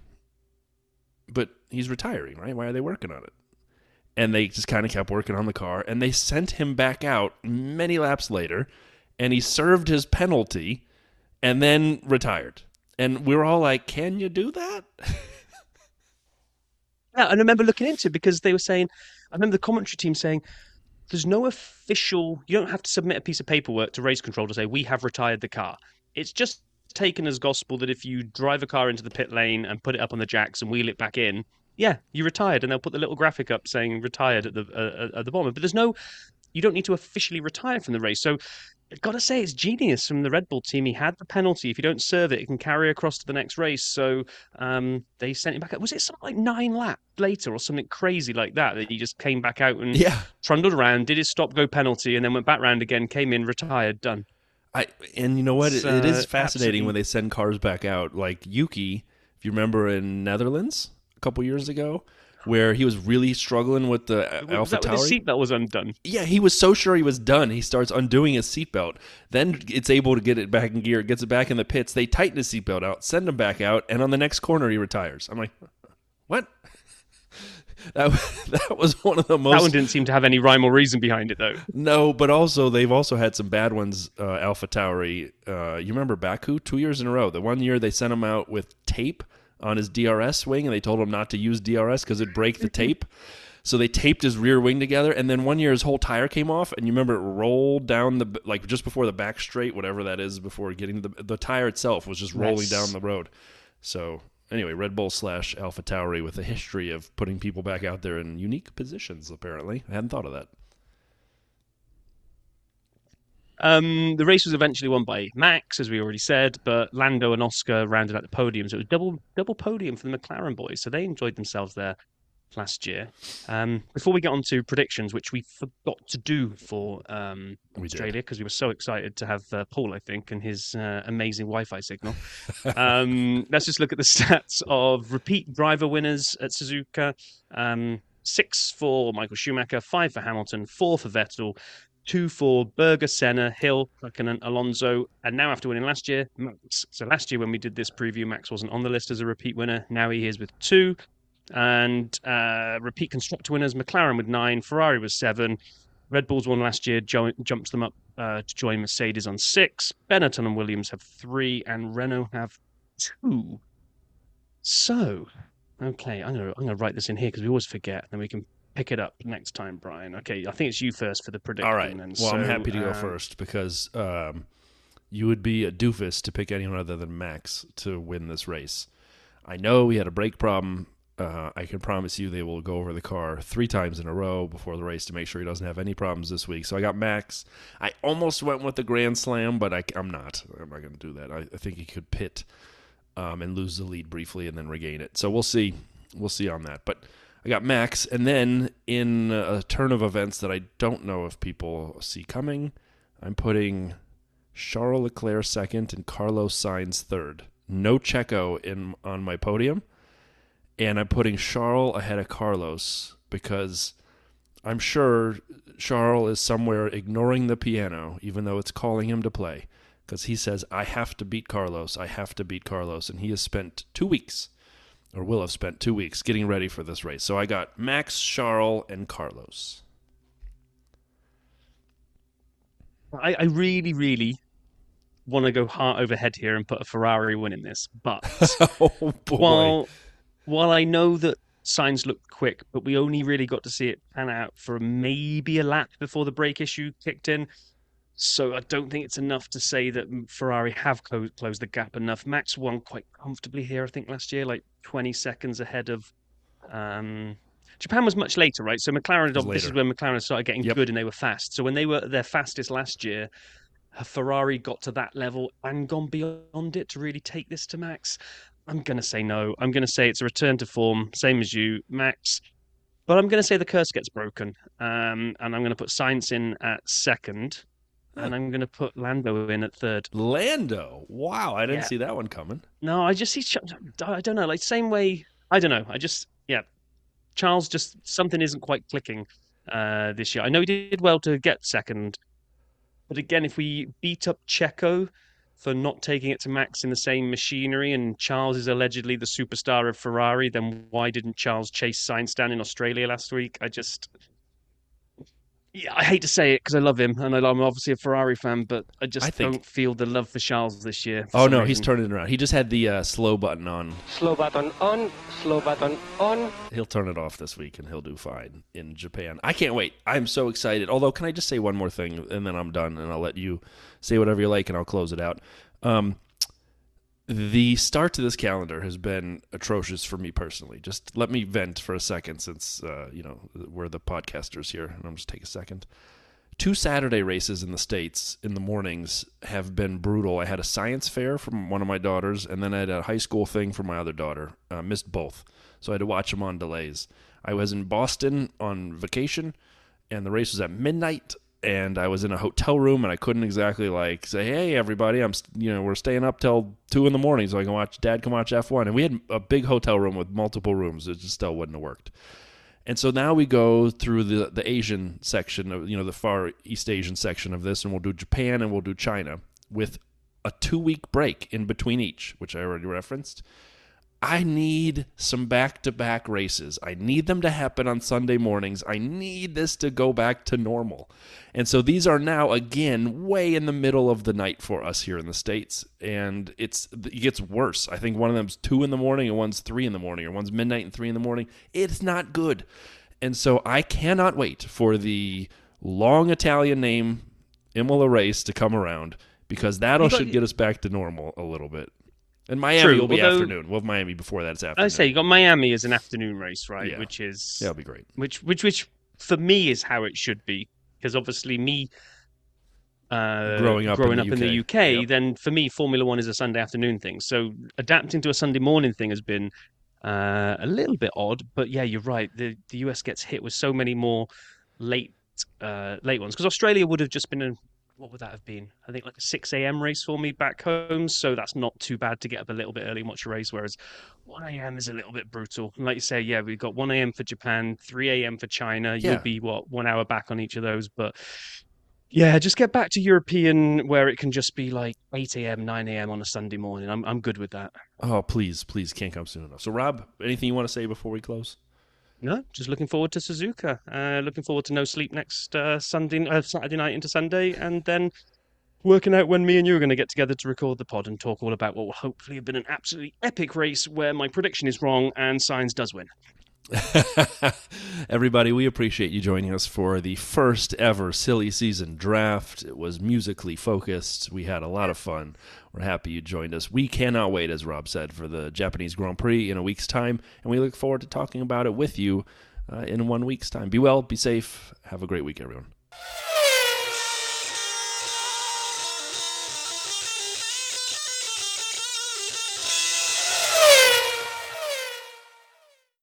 but he's retiring, right? Why are they working on it? And they just kind of kept working on the car, and they sent him back out many laps later, and he served his penalty and then retired. And we were all like, can you do that? Yeah, and I remember looking into it because they were saying, I remember the commentary team saying, there's no official, you don't have to submit a piece of paperwork to race control to say, we have retired the car. It's just taken as gospel that if you drive a car into the pit lane and put it up on the jacks and wheel it back in, yeah, you retired. And they'll put the little graphic up saying retired at the uh, at the bottom. But there's no, you don't need to officially retire from the race. So I've got to say, it's genius from the Red Bull team. He had the penalty. If you don't serve it, it can carry across to the next race. So um, they sent him back out. Was it something like nine laps later or something crazy like that, that he just came back out and Yeah. trundled around, did his stop-go penalty, and then went back round again, came in, retired, done. I and you know what? It, It's, it is uh, fascinating absolutely- when they send cars back out. Like Yuki, if you remember in Netherlands a couple years ago, where he was really struggling with the Was Alpha that when his Tauri. seatbelt was undone? Yeah, he was so sure he was done. He starts undoing his seatbelt. Then it's able to get it back in gear, gets it back in the pits. They tighten his seatbelt out, send him back out, and on the next corner he retires. I'm like, what? that that was one of the most. That one didn't seem to have any rhyme or reason behind it, though. No, but also they've also had some bad ones. Uh, Alpha Tauri, uh, you remember Baku two years in a row. The one year they sent him out with tape on his D R S wing, and they told him not to use D R S because it'd break the tape. So they taped his rear wing together, and then one year his whole tire came off, and you remember it rolled down the like just before the back straight, whatever that is, before getting the the tire itself was just rolling Yes. down the road. So anyway, Red Bull slash Alpha Tauri with a history of putting people back out there in unique positions. Apparently, I hadn't thought of that. Um, the race was eventually won by Max, as we already said, but Lando and Oscar rounded out the podium, so it was double double podium for the McLaren boys. So they enjoyed themselves there last year. Um, before we get on to predictions, which we forgot to do for um, We did. Australia because we were so excited to have uh, Paul, I think, and his uh, amazing Wi-Fi signal. um, let's just look at the stats of repeat driver winners at Suzuka. Um, six for Michael Schumacher, five for Hamilton, four for Vettel, two for Berger, Senna, Hill, Raikkonen, Alonso, and now after winning last year, Max. So last year when we did this preview, Max wasn't on the list as a repeat winner. Now he is with two. And uh, repeat constructor winners, McLaren with nine, Ferrari with seven. Red Bulls won last year, jo- jumps them up uh, to join Mercedes on six. Benetton and Williams have three, and Renault have two. So, okay, I'm gonna I'm gonna write this in here because we always forget, and we can pick it up next time, Brian. Okay, I think it's you first for the prediction. All right. Then. Well, so, I'm happy to go um, first because um, you would be a doofus to pick anyone other than Max to win this race. I know we had a brake problem. Uh, I can promise you they will go over the car three times in a row before the race to make sure he doesn't have any problems this week. So I got Max. I almost went with the Grand Slam, but I, I'm not. I'm not going to do that. I, I think he could pit um, and lose the lead briefly and then regain it. So we'll see. We'll see on that. But I got Max. And then in a turn of events that I don't know if people see coming, I'm putting Charles Leclerc second and Carlos Sainz third. No Checo in on my podium. And I'm putting Charles ahead of Carlos because I'm sure Charles is somewhere ignoring the piano, even though it's calling him to play, because he says, I have to beat Carlos. I have to beat Carlos. And he has spent two weeks, or will have spent two weeks, getting ready for this race. So I got Max, Charles, and Carlos. I, I really, really want to go heart over head here and put a Ferrari win in this, but Oh, boy. while while I know that Sainz looked quick, but we only really got to see it pan out for maybe a lap before the brake issue kicked in. So I don't think it's enough to say that Ferrari have clo- closed the gap enough. Max won quite comfortably here, I think, last year, like twenty seconds ahead of. Um, Japan was much later, right? So McLaren, was this is later. when McLaren started getting Yep. good and they were fast. So when they were their fastest last year, Ferrari got to that level and gone beyond it to really take this to Max. I'm going to say no. I'm going to say it's a return to form, same as you, Max. But I'm going to say the curse gets broken. Um, and I'm going to put Sainz in at second. And I'm going to put Lando in at third. Lando. Wow, I didn't Yeah. see that one coming. No, I just see, I don't know, like same way, I don't know. I just, yeah, Charles just, something isn't quite clicking uh, this year. I know he did well to get second. But again, if we beat up Checo for not taking it to Max in the same machinery, and Charles is allegedly the superstar of Ferrari, then why didn't Charles chase Sainz down in Australia last week? I just, yeah, I hate to say it because I love him, and I'm obviously a Ferrari fan, but I just I think- don't feel the love for Charles this year. for Oh, some no, he's reason. turning it around. He just had the uh, slow button on. Slow button on, slow button on. He'll turn it off this week, and he'll do fine in Japan. I can't wait. I'm so excited. Although, can I just say one more thing, and then I'm done, and I'll let you say whatever you like, and I'll close it out. Um, the start to this calendar has been atrocious for me personally. Just let me vent for a second, since uh, you know we're the podcasters here, and I'm just take a second. Two Saturday races in the States in the mornings have been brutal. I had a science fair from one of my daughters, and then I had a high school thing for my other daughter. Uh, missed both, so I had to watch them on delays. I was in Boston on vacation, and the race was at midnight, and I was in a hotel room, and I couldn't exactly like say, "Hey, everybody, I'm you know we're staying up till two in the morning so I can watch Dad can watch F one." And we had a big hotel room with multiple rooms. It just still wouldn't have worked. And so now we go through the, the Asian section of, you know, the far East Asian section of this, and we'll do Japan and we'll do China with a two-week break in between each, which I already referenced. I need some back-to-back races. I need them to happen on Sunday mornings. I need this to go back to normal. And so these are now, again, way in the middle of the night for us here in the States. And it's it gets worse. I think one of them's two in the morning and one's three in the morning, or one's midnight and three in the morning. It's not good. And so I cannot wait for the long Italian name Imola race to come around, because that'll got, should get us back to normal a little bit. And Miami True, will be although, afternoon. Well, Miami before that, it's afternoon. I say you got Miami as an afternoon race, right? Yeah. Which is That'll be great. Which, which, which for me is how it should be, because obviously me uh, growing up, growing in, the up in the U K, Yep. then for me Formula One is a Sunday afternoon thing. So adapting to a Sunday morning thing has been uh, a little bit odd. But yeah, you're right. The the U S gets hit with so many more late uh, late ones, because Australia would have just been a what would that have been? I think like a six a.m. race for me back home, so that's not too bad to get up a little bit early and watch a race, whereas one a.m. is a little bit brutal. And like you say, yeah, we've got one a.m. for Japan, three a.m. for China. Yeah. You'll be, what, one hour back on each of those. But yeah, just get back to European where it can just be like eight a.m., nine a.m. on a Sunday morning. I'm I'm good with that. Oh, please, please, can't come soon enough. So, Rob, anything you want to say before we close? No, just looking forward to Suzuka. Uh, looking forward to no sleep next uh, Sunday, uh, Saturday night into Sunday, and then working out when me and you are going to get together to record the pod and talk all about what will hopefully have been an absolutely epic race where my prediction is wrong and Sainz does win. Everybody, we appreciate you joining us for the first ever silly season draft. It was musically focused. We had a lot of fun. We're happy you joined us. We cannot wait, as Rob said, for the Japanese Grand Prix in a week's time, and we look forward to talking about it with you uh, in one week's time. Be well, be safe. Have a great week, everyone.